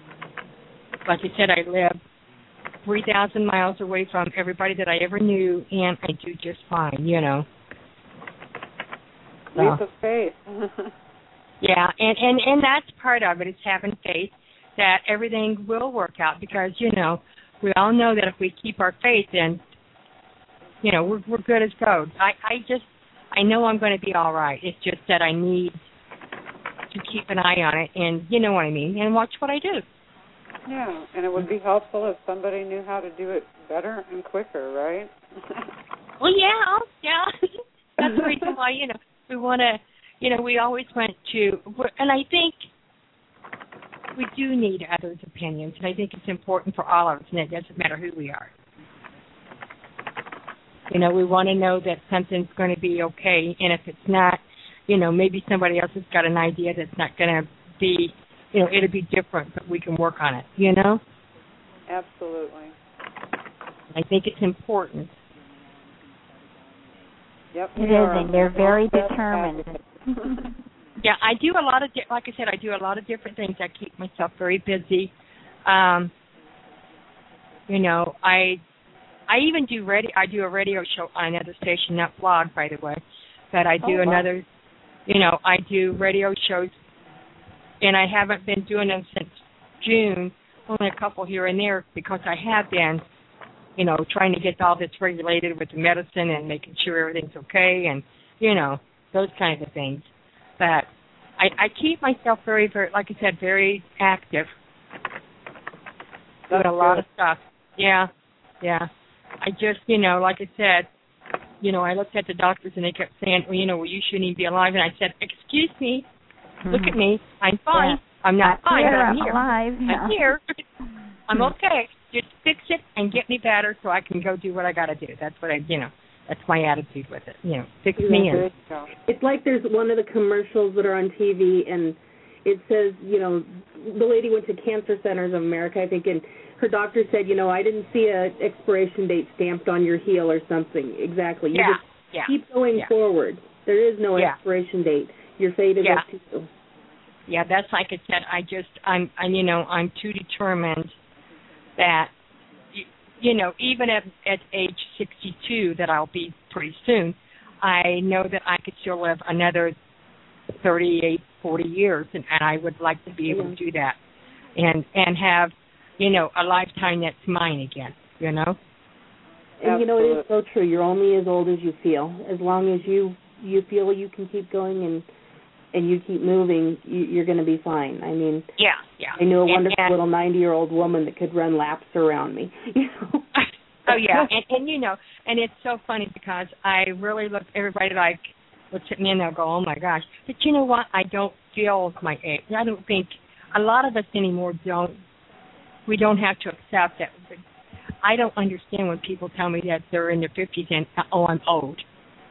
like I said, I live three thousand miles away from everybody that I ever knew, and I do just fine, you know. So, leap of faith. yeah, and, and, and that's part of it, is having faith that everything will work out because, you know, we all know that if we keep our faith, then, you know, we're, we're good as gold. I, I just, I know I'm going to be all right. It's just that I need to keep an eye on it and, you know what I mean, and watch what I do. Yeah, and it would be helpful if somebody knew how to do it better and quicker, right? Well, yeah, yeah. That's the reason why, you know, we want to, you know, we always went to, and I think we do need others' opinions, and I think it's important for all of us, and it doesn't matter who we are. You know, we want to know that something's going to be okay, and if it's not, you know, maybe somebody else has got an idea that's not going to be, you know, it'll be different, but we can work on it, you know? Absolutely. I think it's important. Yep. It is, and they're very determined. Yeah, I do a lot of, di- like I said, I do a lot of different things. I keep myself very busy. Um, you know, I I even do radio. I do a radio show on another station, not blog, by the way. But I do oh, wow. another, you know, I do radio shows, and I haven't been doing them since June. Only a couple here and there because I have been, you know, trying to get all this regulated with the medicine and making sure everything's okay, and you know, those kinds of things. But I, I keep myself very, very, like I said, very active. Doing a lot good. of stuff. Yeah, yeah. I just, you know, like I said, you know, I looked at the doctors and they kept saying, well, you know, well, you shouldn't even be alive. And I said, excuse me, mm-hmm. look at me. I'm fine. Yeah. I'm not I'm fine, here, but I'm, I'm here. alive. I'm yeah. here. I'm okay. Just fix it and get me better so I can go do what I got to do. That's what I, you know, that's my attitude with it. You know, fix yeah, me in. It's like there's one of the commercials that are on T V, and it says, you know, the lady went to Cancer Centers of America, I think, and her doctor said, you know, I didn't see a expiration date stamped on your heel or something. Exactly. You yeah, just yeah, keep going yeah. forward. There is no yeah. expiration date. Your fate is yeah. up to you. Yeah, that's like I said. I just, I'm, I'm, you know, I'm too determined that, you know, even at, at age sixty-two, that I'll be pretty soon, I know that I could still live another thirty-eight, forty years, and, and I would like to be able to do that, and and have, you know, a lifetime that's mine again, you know. And, you know, it is so true. You're only as old as you feel. As long as you, you feel you can keep going and and you keep moving, you, you're going to be fine. I mean, yeah, yeah. I knew a and, wonderful and, little ninety-year-old woman that could run laps around me. You know? Oh, yeah, and, and, you know, and it's so funny because I really look, everybody, like, would sit me and they'll go, oh, my gosh. But you know what? I don't feel my age. I don't think, a lot of us anymore don't, we don't have to accept that. I don't understand when people tell me that they're in their fifties and, oh, I'm old.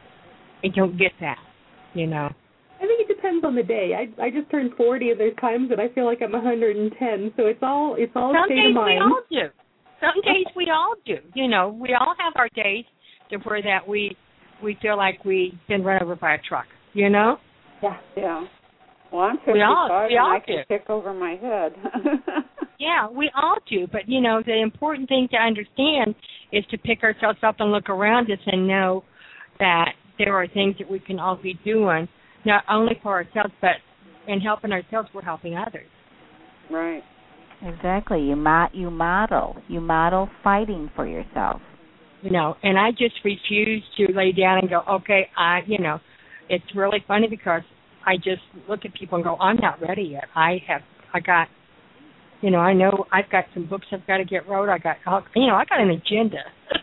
I don't get that, you know. I think it depends on the day. I I just turned forty, and there's times that I feel like I'm one hundred ten. So it's all it's all Some state of mind. Some days we all do. Some days we all do. You know, we all have our days to where that we we feel like we've been run over by a truck. You know? Yeah. Yeah. Well, I'm fifty-five, we all, we and all I can do. kick over my head. Yeah, we all do. But, you know, the important thing to understand is to pick ourselves up and look around us and know that there are things that we can all be doing, not only for ourselves, but in helping ourselves, we're helping others. Right. Exactly. You mo- you model. You model fighting for yourself. You know, and I just refuse to lay down and go, okay, I, you know, it's really funny because I just look at people and go, I'm not ready yet. I have, I got, you know, I know I've got some books I've got to get wrote. I got, you know, I got an agenda.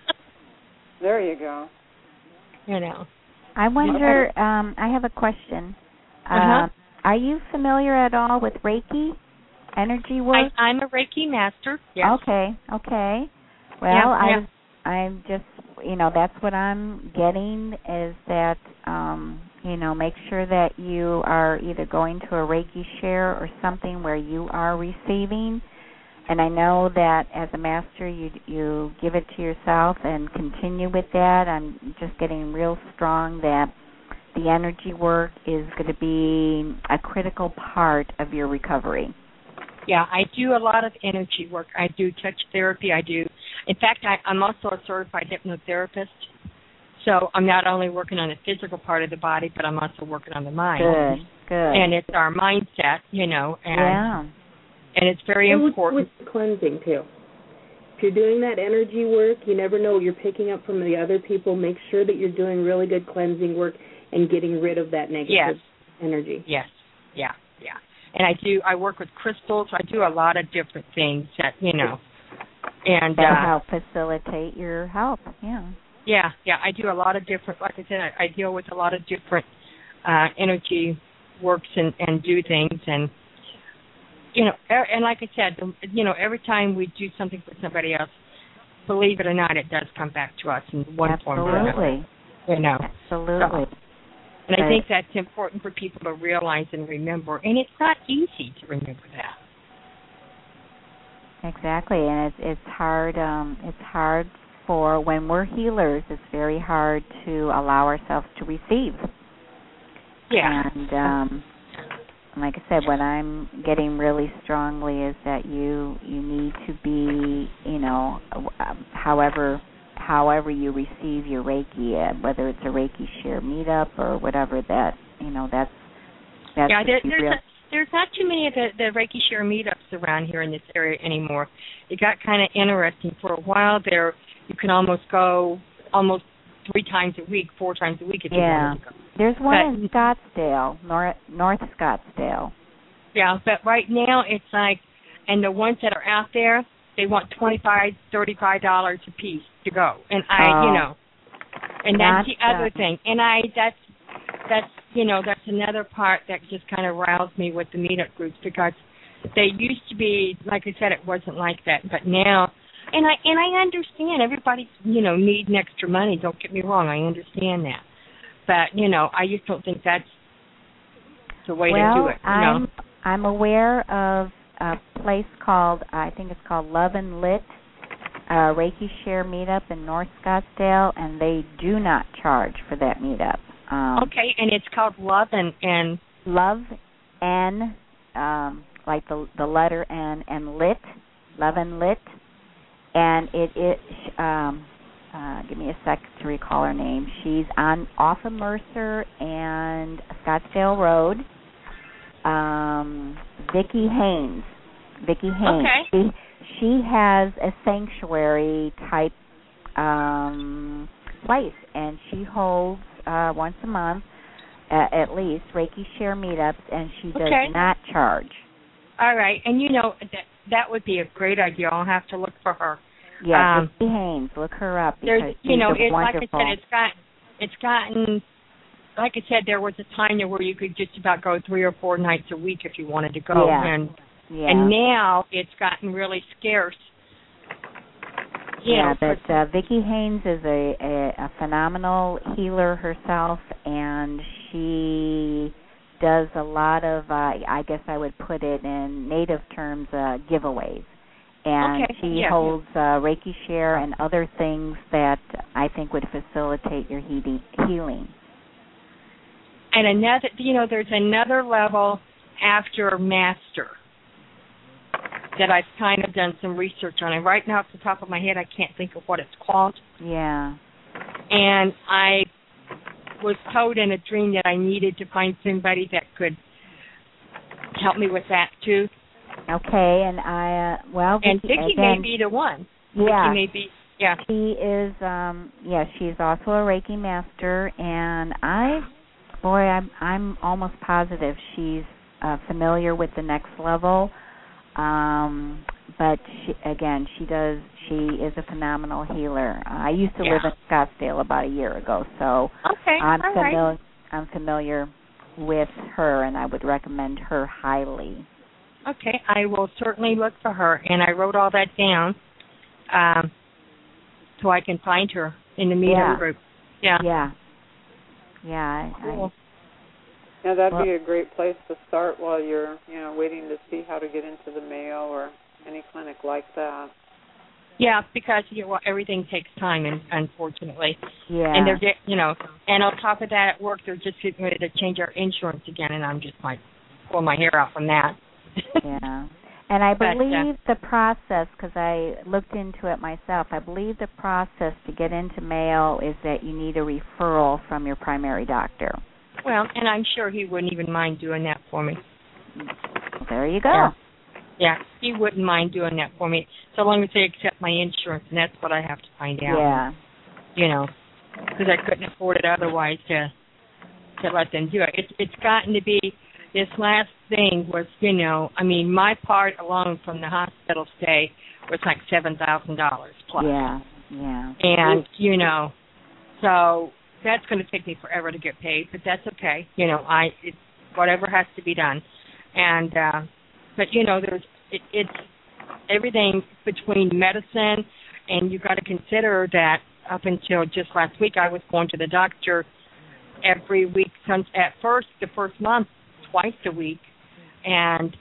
There you go. You know. I wonder, um, I have a question. Uh-huh. Uh, are you familiar at all with Reiki, energy work? I, I'm a Reiki master, yes. Okay, okay. Well, yeah, yeah. I, I'm just, you know, that's what I'm getting is that, um, you know, make sure that you are either going to a Reiki share or something where you are receiving. And I know that as a master, you you give it to yourself and continue with that. I'm just getting real strong that the energy work is going to be a critical part of your recovery. Yeah, I do a lot of energy work. I do touch therapy. I do. In fact, I, I'm also a certified hypnotherapist. So I'm not only working on the physical part of the body, but I'm also working on the mind. Good, good. And it's our mindset, you know. And, yeah. And it's very and important. With, with cleansing, too. If you're doing that energy work, you never know what you're picking up from the other people. Make sure that you're doing really good cleansing work and getting rid of that negative yes. energy. Yes, yeah, yeah. And I do, I work with crystals. I do a lot of different things that, you know. And that uh, help facilitate your health, yeah. Yeah, yeah, I do a lot of different, like I said, I, I deal with a lot of different uh, energy works and, and do things. And, you know, er, and like I said, you know, every time we do something for somebody else, believe it or not, it does come back to us in one Absolutely. form or another. You know. Absolutely. So, and I think that's important for people to realize and remember. And it's not easy to remember that. Exactly, and it's it's hard. Um, it's hard for when we're healers. It's very hard to allow ourselves to receive. Yeah. And um, like I said, what I'm getting really strongly is that you you need to be, you know, however however you receive your Reiki, whether it's a Reiki share meetup or whatever. That you know, that's that's yeah. There, there's real. a, There's not too many of the, the Reiki share meetups around here in this area anymore. It got kind of interesting. For a while there, you can almost go almost three times a week, four times a week if yeah. you wanted to go. There's one but, in Scottsdale, North, North Scottsdale. Yeah, but right now it's like, and the ones that are out there, they want twenty-five dollars, thirty-five dollars a piece to go. And I, oh, you know, and that's the other uh, thing. And I, that's, that's, you know, that's another part that just kind of roused me with the meetup groups because they used to be, like I said, it wasn't like that. But now, and I and I understand everybody, you know, needing extra money. Don't get me wrong, I understand that. But, you know, I just don't think that's the way well, to do it. You I'm, know? I'm aware of a place called, I think it's called Love and Lit, uh, Reiki Share Meetup in North Scottsdale, and they do not charge for that meetup. Um, okay, and it's called Love and and Love and um, like the the letter N and Lit, Love and Lit, and it it um, uh, give me a sec to recall her name. She's on off of Mercer and Scottsdale Road. Um, Vicki Haynes. Vicki Haynes. Okay. She she has a sanctuary type um, place, and she holds uh, once a month, uh, at least, Reiki Share meetups, and she does okay. not charge. All right, and you know that that would be a great idea. I'll have to look for her. Yeah, um, Vicki Haynes. Look her up because there's, she's you know, a it's wonderful. like I said, it's got, it's gotten. Like I said, there was a time there where you could just about go three or four nights a week if you wanted to go, Yeah. and yeah. and now it's gotten really scarce. You yeah, know, but for, uh, Vicki Haynes is a, a, a phenomenal healer herself, and she does a lot of, uh, I guess I would put it in native terms, uh, giveaways. And okay. she yeah. holds uh, Reiki Share and other things that I think would facilitate your heating, healing. And another, you know, there's another level after master that I've kind of done some research on. And right now, off the top of my head, I can't think of what it's called. Yeah. And I was told in a dream that I needed to find somebody that could help me with that, too. Okay, and I, uh, well, And Vicki, Vicki again, may be the one. Yeah. Vicki may be, yeah. She is, um, yeah, she's also a Reiki master, and I, boy, I'm, I'm almost positive she's uh, familiar with the next level. Um, but she, again, she does. She is a phenomenal healer. Uh, I used to yeah. live in Scottsdale about a year ago, so okay, I'm all familiar. right. I'm familiar with her, and I would recommend her highly. Okay, I will certainly look for her, and I wrote all that down, um, so I can find her in the meetup Yeah. group. Yeah. Yeah. Yeah. I, Cool. Yeah, that'd Well- be a great place to start while you're, you know, waiting to see how to get into the mail or any clinic like that. Yeah, because you know, well, everything takes time, and unfortunately. yeah. And they're, get, you know, and on top of that, at work they're just getting ready to change our insurance again, and I'm just like pulling my hair out from that. Yeah. And I But, uh, believe the process, because I looked into it myself, I believe the process to get into mail is that you need a referral from your primary doctor. Well, and I'm sure he wouldn't even mind doing that for me. Well, there you go. Yeah. Yeah, he wouldn't mind doing that for me, so long as they accept my insurance, and that's what I have to find out. Yeah. You know, because I couldn't afford it otherwise to to let them do it. It's it's gotten to be, this last thing was, you know, I mean, my part alone from the hospital stay was like seven thousand dollars plus. Yeah. Yeah. And, you know, so that's going to take me forever to get paid, but that's okay. You know, I it, whatever has to be done. And, uh, but, you know, there's it, it's everything between medicine, and you got to consider that up until just last week I was going to the doctor every week. Some, at first, the first month, twice a week. And,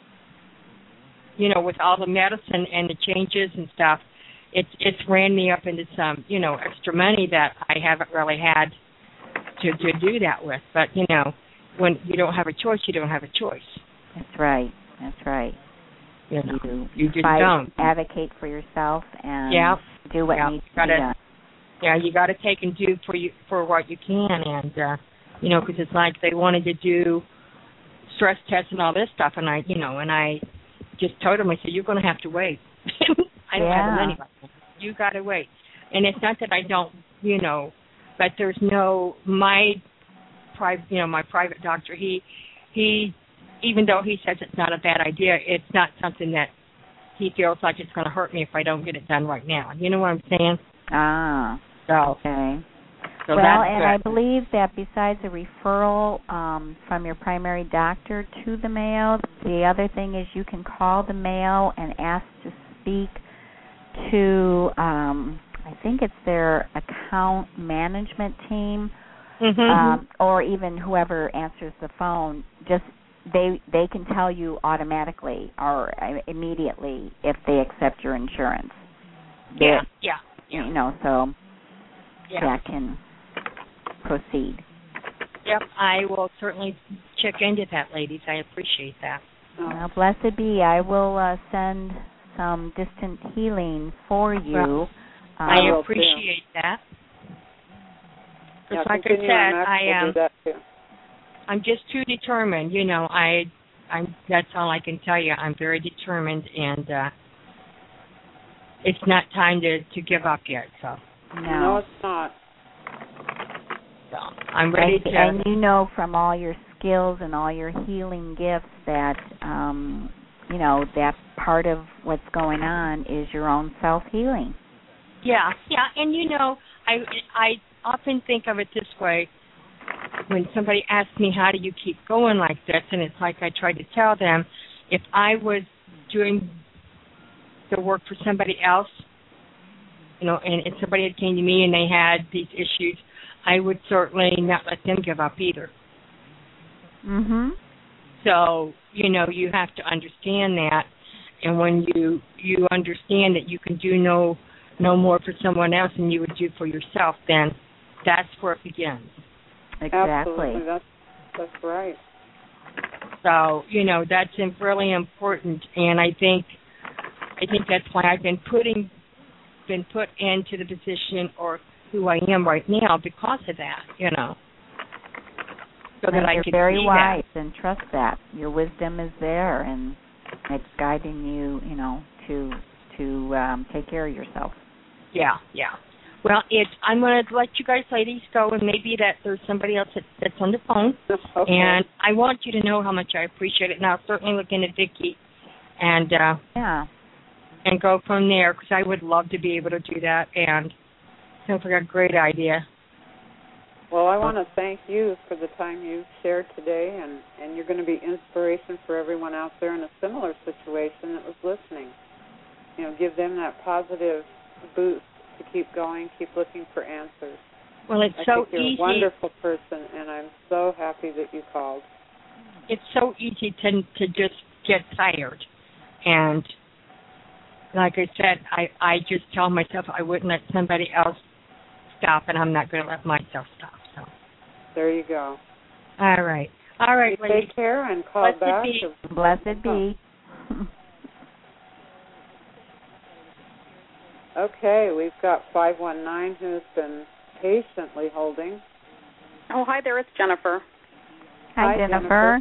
you know, with all the medicine and the changes and stuff, it's it's ran me up into some, you know, extra money that I haven't really had to, to do that with. But, you know, when you don't have a choice, you don't have a choice. That's right. That's right. You know, You, you just fight, don't. advocate for yourself and Yeah. do what Yeah. needs to Gotta, be done. Yeah, you got to take and do for you for what you can, and uh, you know, because it's like they wanted to do stress tests and all this stuff, and I, you know, and I just told them, I said, you're going to have to wait. I don't have the Yeah. money. You got to wait. And it's not that I don't, you know, but there's no my private, you know, my private doctor. He he, even though he says it's not a bad idea, it's not something that he feels like it's going to hurt me if I don't get it done right now. You know what I'm saying? Ah. So Okay. so well, that's and good. I believe that besides a referral um, from your primary doctor to the mail, the other thing is you can call the mail and ask to speak to, um, I think it's their account management team, Mm-hmm. um, or even whoever answers the phone. Just they they can tell you automatically or uh, immediately if they accept your insurance. yeah, They're- yeah, You know, so yeah. that can proceed. Yep, I will certainly check into that, ladies. I appreciate that. Oh. Well, blessed be. I will uh, send some distant healing for you. Well, um, I appreciate that. Yeah, Just like I said, I am. Um, I'm just too determined. You know, I, I'm. That's all I can tell you. I'm very determined, and uh, it's not time to to give up yet. So. No, no it's not. So I'm ready and, to. And you know, from all your skills and all your healing gifts, that um, you know that part of what's going on is your own self healing. Yeah, yeah, and you know, I I often think of it this way. When somebody asks me, how do you keep going like this, and it's like I try to tell them, if I was doing the work for somebody else, you know, and if somebody had came to me and they had these issues, I would certainly not let them give up either. Mhm. So, you know, you have to understand that, and when you you understand that you can do no no more for someone else than you would do for yourself, then that's where it begins. Exactly. Absolutely. That's that's right. So, you know, that's really important, and I think I think that's why I've been putting been put into the position or who I am right now because of that, you know. So and that I you're can very see wise that. and trust that your wisdom is there and it's guiding you, you know, to to um, take care of yourself. Yeah, yeah. Well, it's, I'm going to let you guys ladies go, and maybe that there's somebody else that, that's on the phone. Okay. And I want you to know how much I appreciate it. And I'll certainly look into Vicki and uh, yeah, and go from there, because I would love to be able to do that. And sounds like a great idea. Well, I want to thank you for the time you shared today, and, and you're going to be inspiration for everyone out there in a similar situation that was listening. You know, give them that positive boost to keep going, keep looking for answers. Well, it's I so think you're easy. a wonderful person, and I'm so happy that you called. It's so easy to to just get tired, and like I said, I I just tell myself I wouldn't let somebody else stop, and I'm not going to let myself stop. So there you go. All right, all right. You ladies. take care and call Blessed back. Be. Blessed be. Okay, we've got five one nine who's been patiently holding. Oh, hi there, it's Jennifer. Hi, hi Jennifer. Jennifer.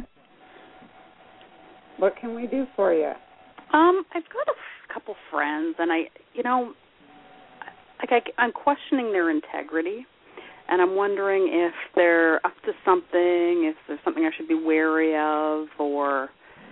What can we do for you? Um, I've got a f- couple friends, and I, you know, like I, I'm questioning their integrity, and I'm wondering if they're up to something, if there's something I should be wary of, or...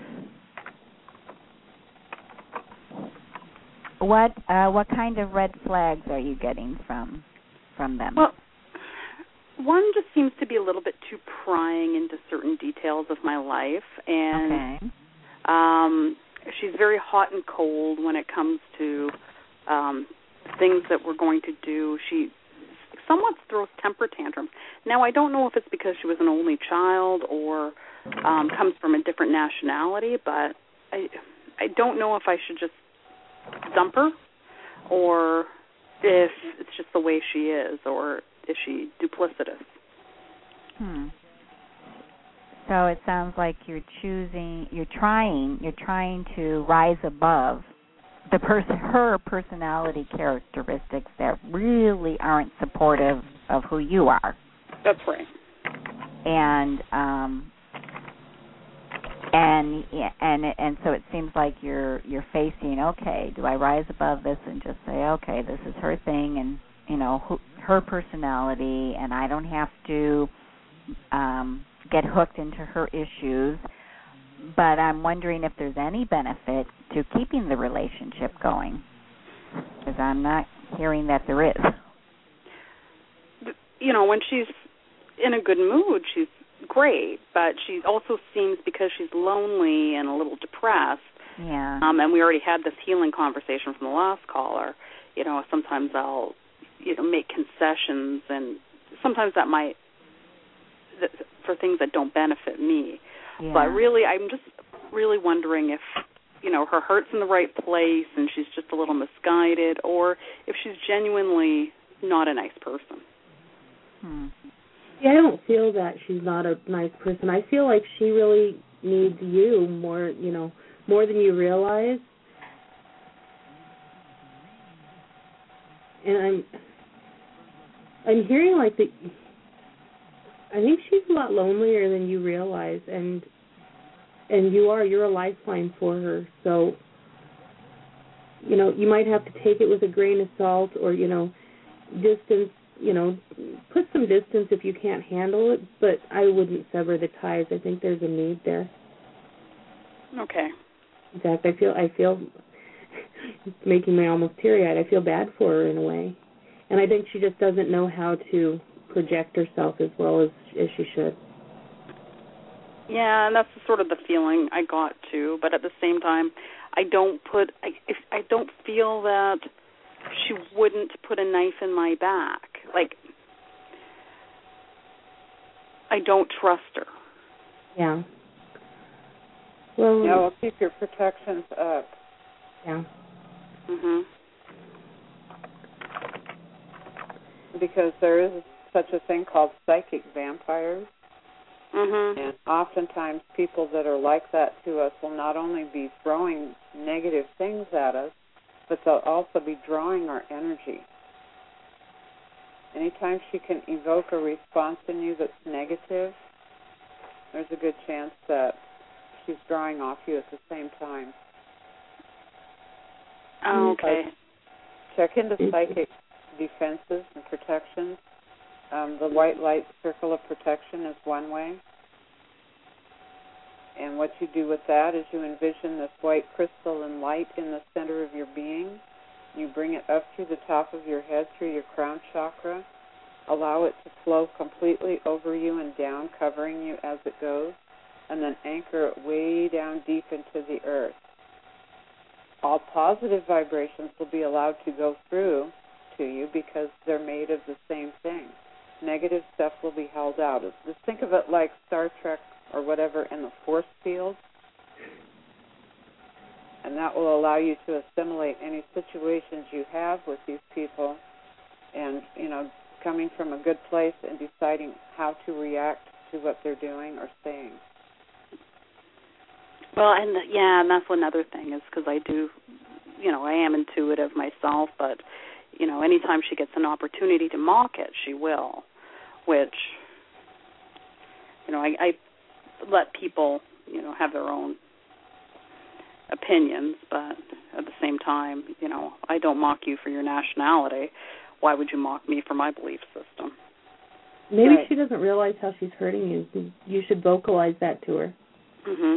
What uh, what kind of red flags are you getting from from them? Well, one just seems to be a little bit too prying into certain details of my life, and okay. um, she's very hot and cold when it comes to um, things that we're going to do. She somewhat throws temper tantrums. Now, I don't know if it's because she was an only child or um, comes from a different nationality, but I I don't know if I should just dump her, or if it's just the way she is, or is she duplicitous? Hmm. So it sounds like you're choosing, you're trying, you're trying to rise above the person, her personality characteristics that really aren't supportive of who you are. That's right. And um, and and and so it seems like you're you're facing, okay, do I rise above this and just say, okay, this is her thing, and you know who, her personality, and I don't have to um, get hooked into her issues. But I'm wondering if there's any benefit to keeping the relationship going, because I'm not hearing that there is. You know, when she's in a good mood, she's great, but she also seems, because she's lonely and a little depressed, yeah. Um, and we already had this healing conversation from the last caller, you know, sometimes I'll, you know, make concessions, and sometimes that might, for things that don't benefit me. Yeah. But really, I'm just really wondering if, you know, her heart's in the right place and she's just a little misguided, or if she's genuinely not a nice person. Hmm. Yeah, I don't feel that she's not a nice person. I feel like she really needs you more, you know, more than you realize. And I'm, I'm hearing like that. I think she's a lot lonelier than you realize, and and you are. You're a lifeline for her. So, you know, you might have to take it with a grain of salt, or you know, distance. You know, put some distance if you can't handle it. But I wouldn't sever the ties. I think there's a need there. Okay. In fact, I feel I feel it's making me almost teary-eyed. I feel bad for her in a way, and I think she just doesn't know how to project herself as well as as she should. Yeah, and that's sort of the feeling I got too. But at the same time, I don't put I if I don't feel that she wouldn't put a knife in my back. Like, I don't trust her. Yeah. Well, yeah, well, keep your protections up. Yeah. Mhm. Because there is such a thing called psychic vampires. Mhm. And oftentimes people that are like that to us will not only be throwing negative things at us, but they'll also be drawing our energy. Anytime she can evoke a response in you that's negative, there's a good chance that she's drawing off you at the same time. Oh, okay. So check into psychic defenses and protections. Um, the white light circle of protection is one way. And what you do with that is you envision this white crystal and light in the center of your being. You bring it up through the top of your head, through your crown chakra. Allow it to flow completely over you and down, covering you as it goes. And then anchor it way down deep into the earth. All positive vibrations will be allowed to go through to you because they're made of the same thing. Negative stuff will be held out. Just think of it like Star Trek or whatever in the force field. And that will allow you to assimilate any situations you have with these people and, you know, coming from a good place and deciding how to react to what they're doing or saying. Well, and yeah, and that's another thing is because I do, you know, I am intuitive myself, but, you know, anytime she gets an opportunity to mock it, she will, which, you know, I, I let people, you know, have their own opinions, but at the same time, you know, I don't mock you for your nationality. Why would you mock me for my belief system? Maybe right. She doesn't realize how she's hurting you. You should vocalize that to her. Mhm.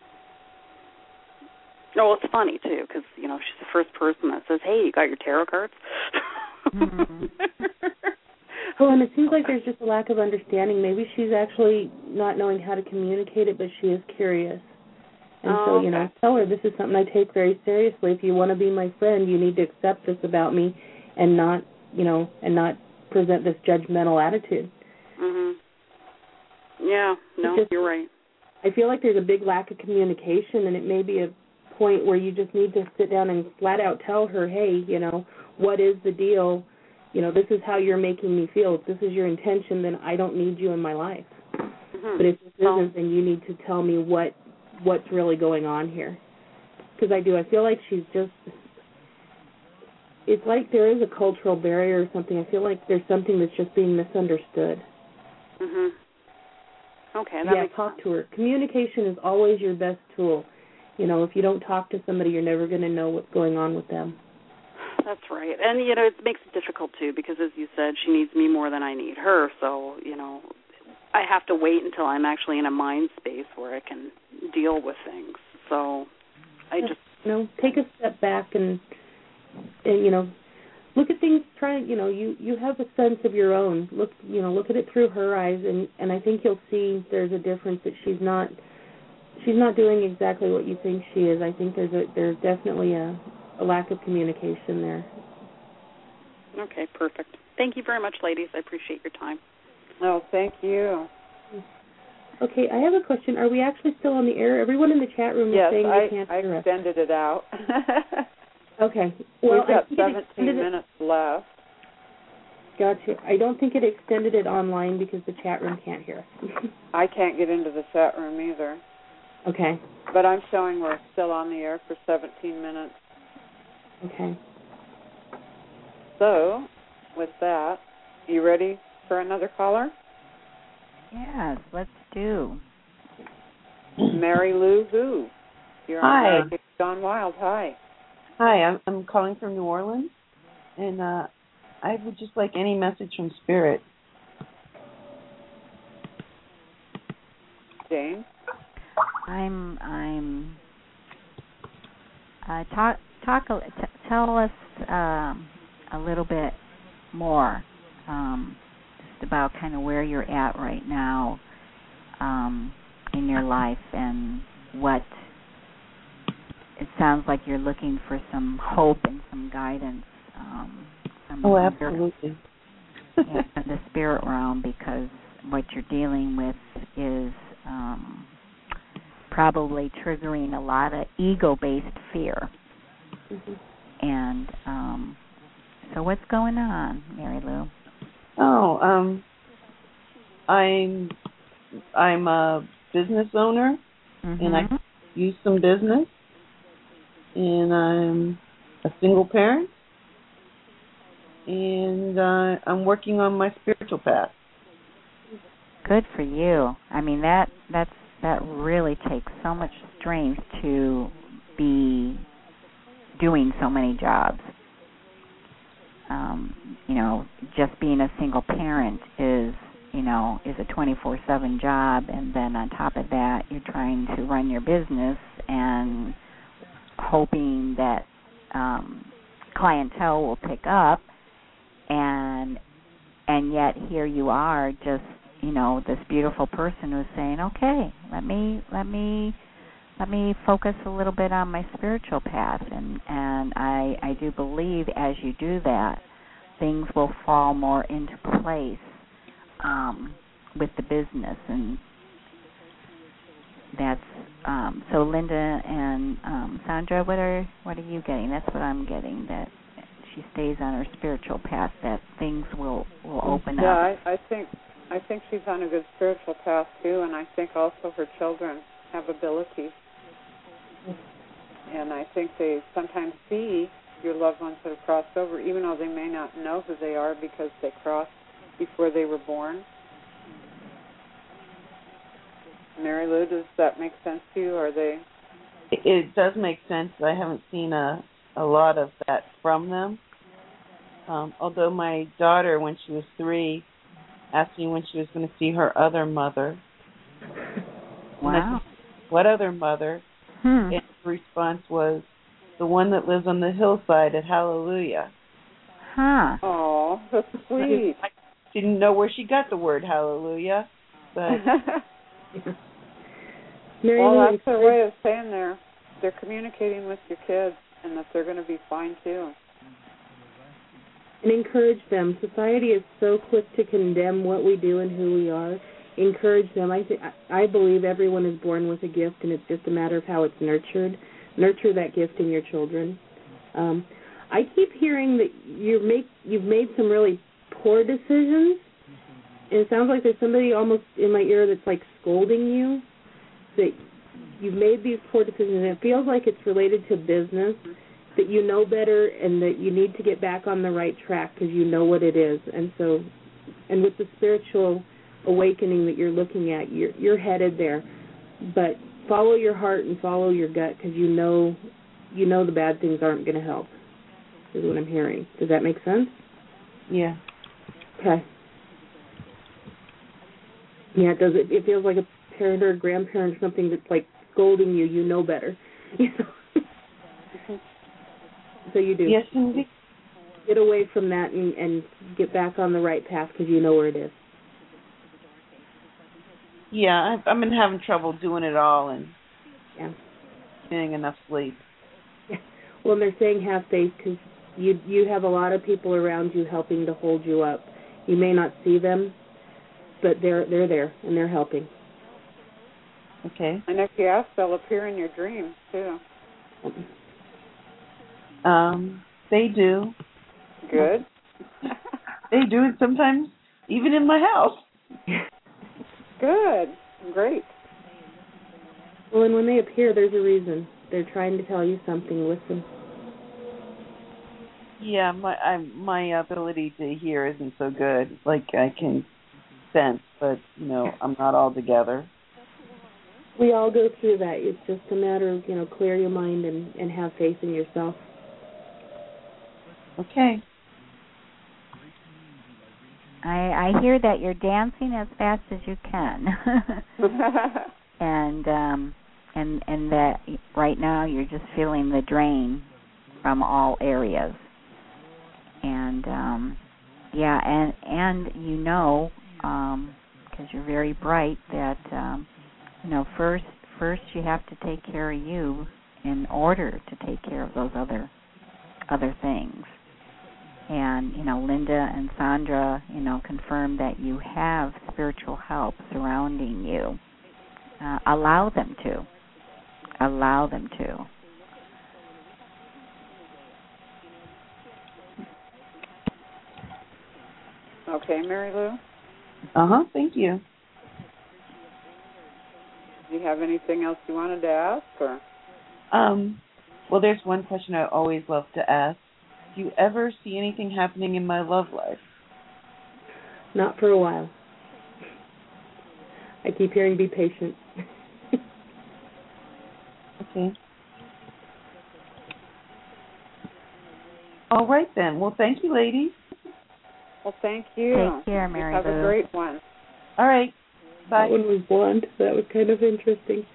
Oh, well, it's funny too, because you know she's the first person that says, "Hey, you got your tarot cards?" Mm-hmm. Well, and it seems like there's just a lack of understanding. Maybe she's actually not knowing how to communicate it, but she is curious. And oh, so, you okay. know, tell her this is something I take very seriously. If you want to be my friend, you need to accept this about me, and not, you know, and not present this judgmental attitude. Mhm. Yeah. No, just, you're right. I feel like there's a big lack of communication, and it may be a point where you just need to sit down and flat out tell her, hey, you know, what is the deal? You know, this is how you're making me feel. If this is your intention, then I don't need you in my life. Mm-hmm. But if this well, isn't, then you need to tell me what what's really going on here. Because I do. I feel like she's just, it's like there is a cultural barrier or something. I feel like there's something that's just being misunderstood. Mhm. Okay. That yeah, makes talk sense. to her. Communication is always your best tool. You know, if you don't talk to somebody, you're never going to know what's going on with them. That's right. And, you know, it makes it difficult, too, because, as you said, she needs me more than I need her. So, you know, I have to wait until I'm actually in a mind space where I can deal with things. So I just... You know, take a step back and, and you know, look at things, try, you know, you, you have a sense of your own. Look, you know, look at it through her eyes, and, and I think you'll see there's a difference that she's not... She's not doing exactly what you think she is. I think there's a, there's definitely a, a lack of communication there. Okay, perfect. Thank you very much, ladies. I appreciate your time. Oh, thank you. Okay, I have a question. Are we actually still on the air? Everyone in the chat room yes, is saying I, they can't I hear us. Yes, I extended it out. Okay. Well, We've got I seventeen minutes left. Gotcha. I don't think it extended it online because the chat room can't hear us. I can't get into the chat room either. Okay. But I'm showing we're still on the air for seventeen minutes. Okay. So, with that, you ready for another caller? Yes, let's do. Mary Lou Who. You're Hi. on Gone Wild. Hi. Hi, I'm, I'm calling from New Orleans, and uh, I would just like any message from Spirit. Jane? I'm I'm uh, talk talk a, t- tell us um, a little bit more um, just about kind of where you're at right now um, in your life and what it sounds like you're looking for some hope and some guidance. Um, from oh, the absolutely. yeah, from the spirit realm, because what you're dealing with is um, probably triggering a lot of ego-based fear. Mm-hmm. And um, so what's going on, Mary Lou? Oh, um, I'm I'm a business owner, mm-hmm. and I use some business, and I'm a single parent, and uh, I'm working on my spiritual path. Good for you. I mean, that that's that really takes so much strength to be doing so many jobs. Um, you know, just being a single parent is, you know, is a twenty-four seven job, and then on top of that, you're trying to run your business and hoping that um, clientele will pick up, and and yet here you are, just, you know, this beautiful person who's saying, okay, let me let me let me focus a little bit on my spiritual path, and and I I do believe as you do that, things will fall more into place um, with the business, and that's um, so. Linda and um, Sandra, what are what are you getting? That's what I'm getting. That she stays on her spiritual path, that things will will open yeah, up. Yeah, I, I think I think she's on a good spiritual path too, and I think also her children have abilities. And I think they sometimes see your loved ones that have crossed over, even though they may not know who they are because they crossed before they were born. Mary Lou, does that make sense to you? Are they? It, it does make sense. I haven't seen a, a lot of that from them. Um, although my daughter, when she was three, asked me when she was going to see her other mother. Wow. Said, what other mother? Hmm. And the response was, the one that lives on the hillside at Hallelujah. Huh. Oh, that's sweet. I didn't know where she got the word Hallelujah, but... well, that's their way of saying they're, they're communicating with your kids and that they're going to be fine too. And encourage them. Society is so quick to condemn what we do and who we are. Encourage them. I th- I believe everyone is born with a gift, and it's just a matter of how it's nurtured. Nurture that gift in your children. Um, I keep hearing that you make you've made some really poor decisions, and it sounds like there's somebody almost in my ear that's like scolding you. That you've made these poor decisions, and it feels like it's related to business. That you know better, and that you need to get back on the right track because you know what it is. And so, and with the spiritual awakening that you're looking at, you're you're headed there. But follow your heart and follow your gut because you know you know the bad things aren't going to help. Is what I'm hearing. Does that make sense? Yeah. Okay. Yeah, it does. It, it feels like a parent or a grandparent or something that's like scolding you. You know better. You know? So you do. Yes, indeed. Get away from that and, and get back on the right path because you know where it is. Yeah, I've, I've been having trouble doing it all and yeah. getting enough sleep. Yeah. Well, they're saying have faith because you you have a lot of people around you helping to hold you up. You may not see them, but they're they're there and they're helping. Okay. And if you ask, they'll appear in your dreams too. Um, they do. Good. They do it sometimes, even in my house. Good. Great. Well, and when they appear, there's a reason. They're trying to tell you something. Listen. Yeah, my I, my ability to hear isn't so good. Like, I can sense, but, you know, I'm not all together. We all go through that. It's just a matter of, you know, clear your mind and, and have faith in yourself. Okay. I I hear that you're dancing as fast as you can. and um and and that right now you're just feeling the drain from all areas. And um yeah, and and you know, um because you're very bright, that um you know, first first you have to take care of you in order to take care of those other other things. And, you know, Linda and Sandra, you know, confirm that you have spiritual help surrounding you. Uh, allow them to. Allow them to. Okay, Mary Lou? Uh-huh, thank you. Do you have anything else you wanted to ask? Or? Um, well, there's one question I always love to ask. Do you ever see anything happening in my love life? Not for a while. I keep hearing be patient. Okay. All right, then. Well, thank you, ladies. Well, thank you. Take care, Mary Have Lou. a great one. All right. Bye. That one was blonde. That was kind of interesting.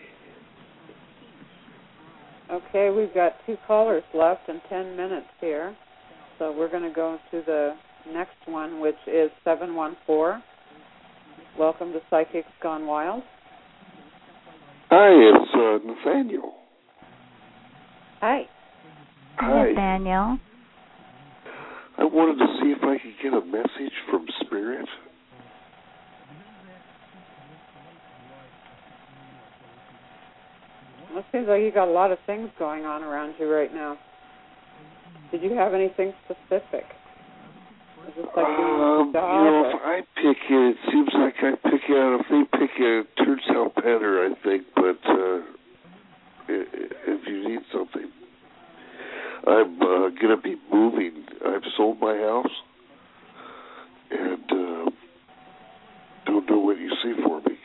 Okay, we've got two callers left in ten minutes here. So we're going to go to the next one, which is seven one four. Welcome to Psychics Gone Wild. Hi, it's uh, Nathaniel. Hi. Hi. Nathaniel. I wanted to see if I could get a message from Spirit. It seems like you got a lot of things going on around you right now. Did you have anything specific? Is this like um, job, you know, or? if I pick it, it seems like I pick it out. If they pick it, it turns out better, I think. But uh, if you need something, I'm uh, going to be moving. I've sold my house, and uh, don't know what you see for me.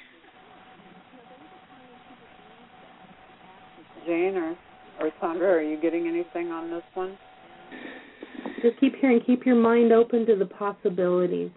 Jane or, or Sandra, are you getting anything on this one? Just keep hearing, keep your mind open to the possibilities.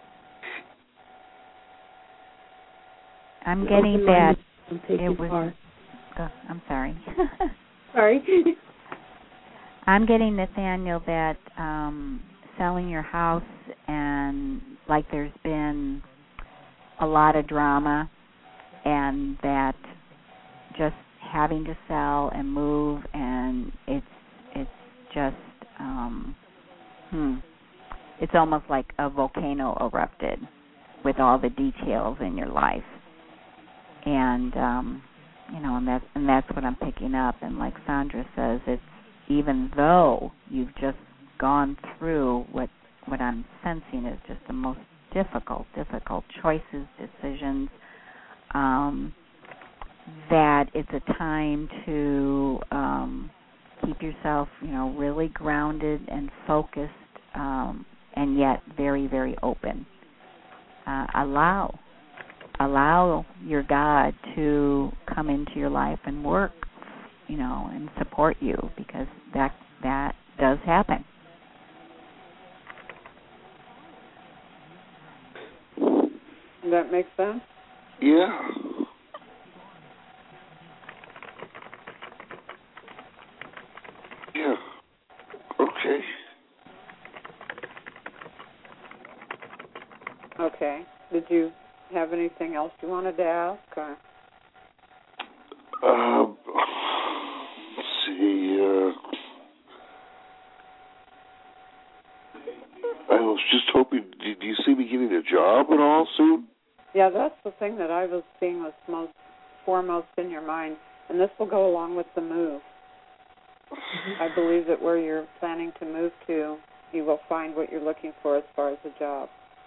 I'm getting that it was, far. Oh, I'm sorry. Sorry. I'm getting, Nathaniel, that um, selling your house and like there's been a lot of drama, and that just having to sell and move, and it's it's just um, hmm, it's almost like a volcano erupted with all the details in your life, and um, you know, and that's and that's what I'm picking up. And like Sandra says, it's even though you've just gone through what what I'm sensing is just the most difficult, difficult choices, decisions. Um, that it's a time to um, keep yourself, you know, really grounded and focused, um, and yet very, very open. Uh, allow, allow your God to come into your life and work, you know, and support you, because that that does happen. Does that make sense? Yeah. Yeah. Okay. Okay. Did you have anything else you wanted to ask? Or? Um, let's see. Uh, I was just hoping. Did you see me getting a job at all soon? Yeah, that's the thing that I was seeing was most foremost in your mind, and this will go along with the move. I believe that where you're planning to move to you will find what you're looking for as far as a job.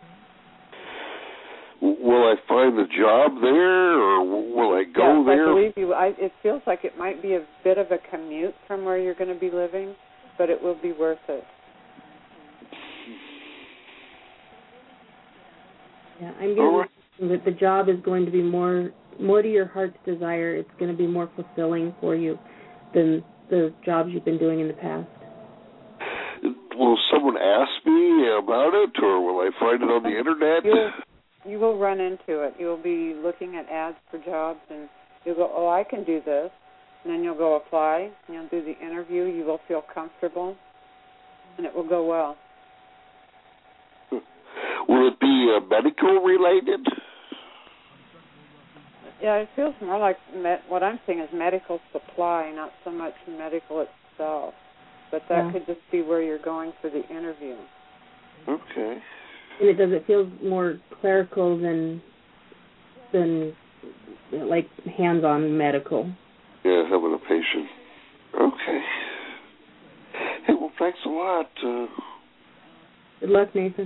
Will I find the job there, or will I go yes, there? I believe you. I, it feels like it might be a bit of a commute from where you're going to be living, but it will be worth it. Yeah, I'm getting that the job is going to be more more to your heart's desire. It's going to be more fulfilling for you than the jobs you've been doing in the past. Will someone ask me about it, or will I find it on the internet? You'll, you will run into it. You'll be looking at ads for jobs, and you'll go, oh, I can do this. And then you'll go apply, and you'll do the interview. You will feel comfortable, and it will go well. Will it be uh, medical related? Yeah, it feels more like med- what I'm saying is medical supply, not so much medical itself. But that yeah. could just be where you're going for the interview. Okay. And it does it feel more clerical than than like hands-on medical? Yeah, having a patient. Okay. Hey, well, thanks a lot. Uh, Good luck, Nathan.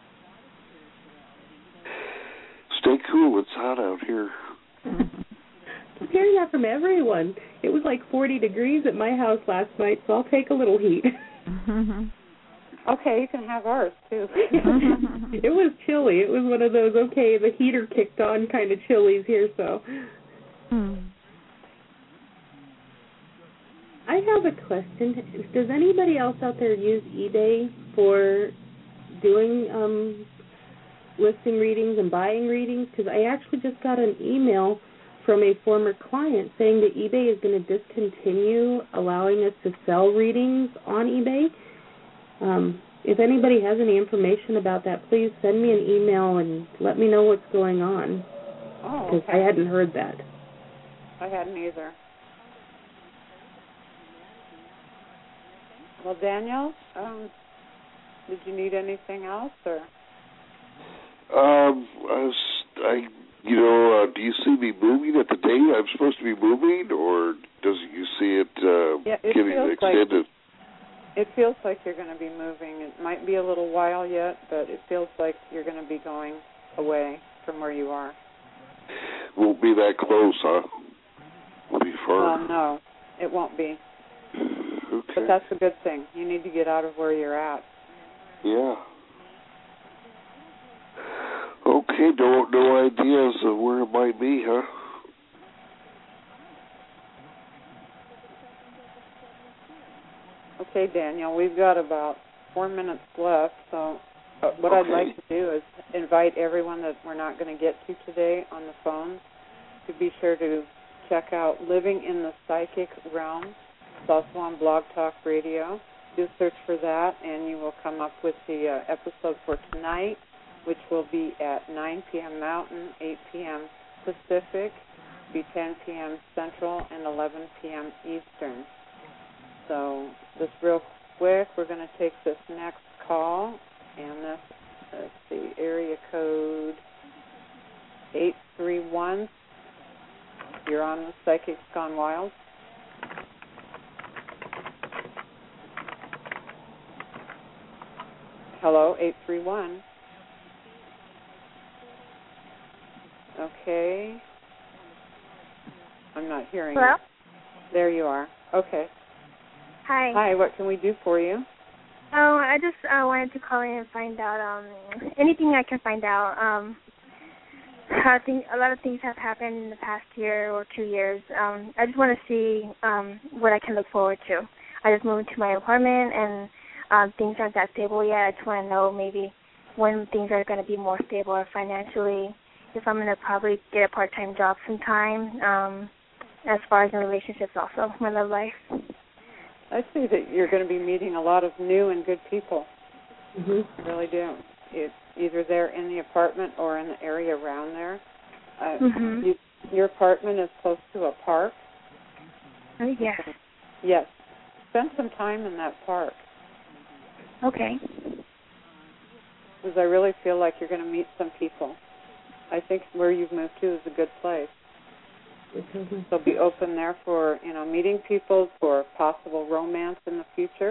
Stay cool. It's hot out here. I'm hearing that from everyone. It was like forty degrees at my house last night, so I'll take a little heat. Okay, you can have ours, too. It was chilly. It was one of those, okay, the heater kicked on kind of chillies here, so. Hmm. I have a question. Does anybody else out there use eBay for doing um, listing readings and buying readings? Because I actually just got an email from a former client saying that eBay is going to discontinue allowing us to sell readings on eBay. Um, if anybody has any information about that, please send me an email and let me know what's going on. Oh, Because okay. I hadn't heard that. I hadn't either. Well, Daniel, um, did you need anything else, or? Um, I was, I, you know, uh, do you see me moving at the date I'm supposed to be moving, or does you see it, uh, yeah, it getting feels extended? Like, it feels like you're going to be moving. It might be a little while yet, but it feels like you're going to be going away from where you are. Won't be that close, huh? Will be far. Well, no, it won't be. Okay. But that's a good thing. You need to get out of where you're at. Yeah. Okay, no, no ideas of where it might be, huh? Okay, Daniel, we've got about four minutes left, so uh, what okay. I'd like to do is invite everyone that we're not going to get to today on the phone to be sure to check out Living in the Psychic Realm. It's also on Blog Talk Radio. Do a search for that, and you will come up with the uh, episode for tonight, which will be at nine p.m. Mountain, eight p.m. Pacific, be ten p.m. Central, and eleven p.m. Eastern. So just real quick, we're going to take this next call, and this, let's see, area code eight three one. You're on the Psychics Gone Wild. Hello, eight three one. Okay. I'm not hearing Hello? you. There you are. Okay. Hi. Hi, what can we do for you? Oh, I just uh, wanted to call in and find out um, anything I can find out. Um, I think a lot of things have happened in the past year or two years. Um, I just want to see um, what I can look forward to. I just moved into my apartment, and um, things aren't that stable yet. I just want to know maybe when things are going to be more stable or financially, if I'm going to probably get a part-time job sometime, um, as far as in relationships also, my love life. I see that you're going to be meeting a lot of new and good people. Mm-hmm. I really do. It's either there in the apartment or in the area around there. Uh, mm-hmm. you, your apartment is close to a park? Oh, yes. Yes. Spend some time in that park. Okay. Because I really feel like you're going to meet some people. I think where you've moved to is a good place. Mm-hmm. So be open there for, you know, meeting people, for possible romance in the future.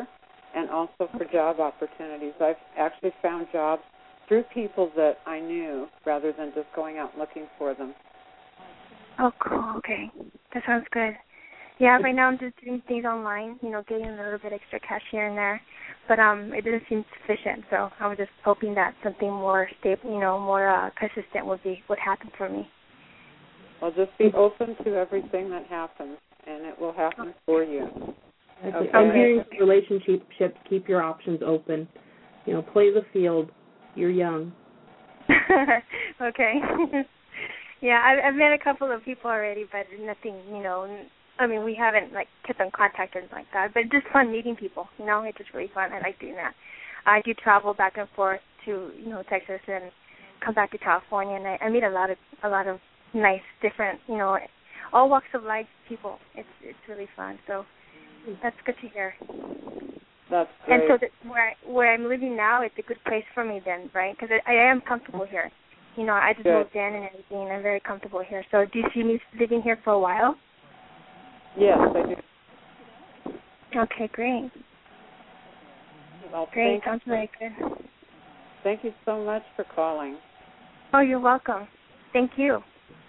and also for job opportunities. I've actually found jobs through people that I knew rather than just going out looking for them. Oh, cool. Okay. That sounds good. Yeah, right now I'm just doing things online, you know, getting a little bit extra cash here and there. But um, it doesn't seem sufficient, so I was just hoping that something more stable, you know, more uh, consistent would be would happen for me. Well, just be open to everything that happens, and it will happen for you. Okay. I'm hearing relationships, keep your options open. You know, play the field. You're young. Okay. Yeah, I've, I've met a couple of people already, but nothing, you know, I mean, we haven't, like, kept in contact or anything like that. But it's just fun meeting people, you know. It's just really fun. I like doing that. I do travel back and forth to, you know, Texas and come back to California, and I, I meet a lot of a lot of nice, different, you know, all walks of life people. It's it's really fun. So that's good to hear. That's great. And so that where I, where I'm living now, it's a good place for me then, right? Because I, I am comfortable here. You know, I just good. moved in and everything, and I'm very comfortable here. So do you see me living here for a while? Yes, I do. Okay, great. Well, great, sounds very good. Thank you so much for calling. Oh, you're welcome. Thank you.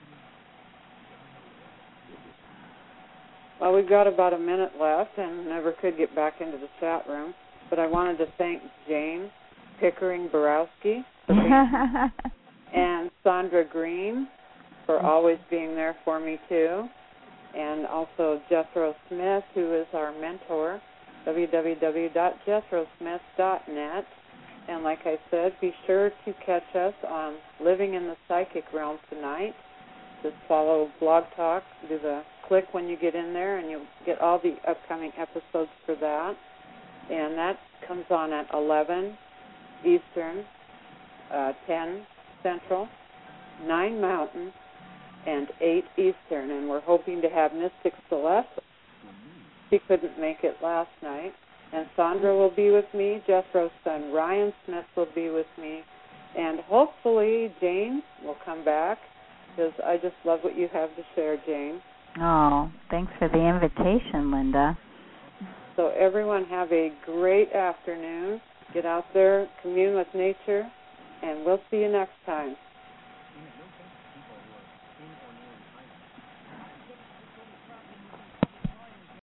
Well, we've got about a minute left and never could get back into the chat room, but I wanted to thank Jane Pickering-Borowski and Sandra Green for always being there for me, too, and also Jethro Smith, who is our mentor, w w w dot jethro smith dot net. And like I said, be sure to catch us on Living in the Psychic Realm tonight. Just follow Blog Talk, do the click when you get in there, and you'll get all the upcoming episodes for that. And that comes on at eleven Eastern, uh, ten Central, nine Mountain, and eight Eastern. And we're hoping to have Mystic Celeste. She couldn't make it last night. And Sandra will be with me. Jethro's son Ryan Smith will be with me. And hopefully Jane will come back, because I just love what you have to share, Jane. Oh, thanks for the invitation, Linda. So everyone have a great afternoon. Get out there, commune with nature, and we'll see you next time.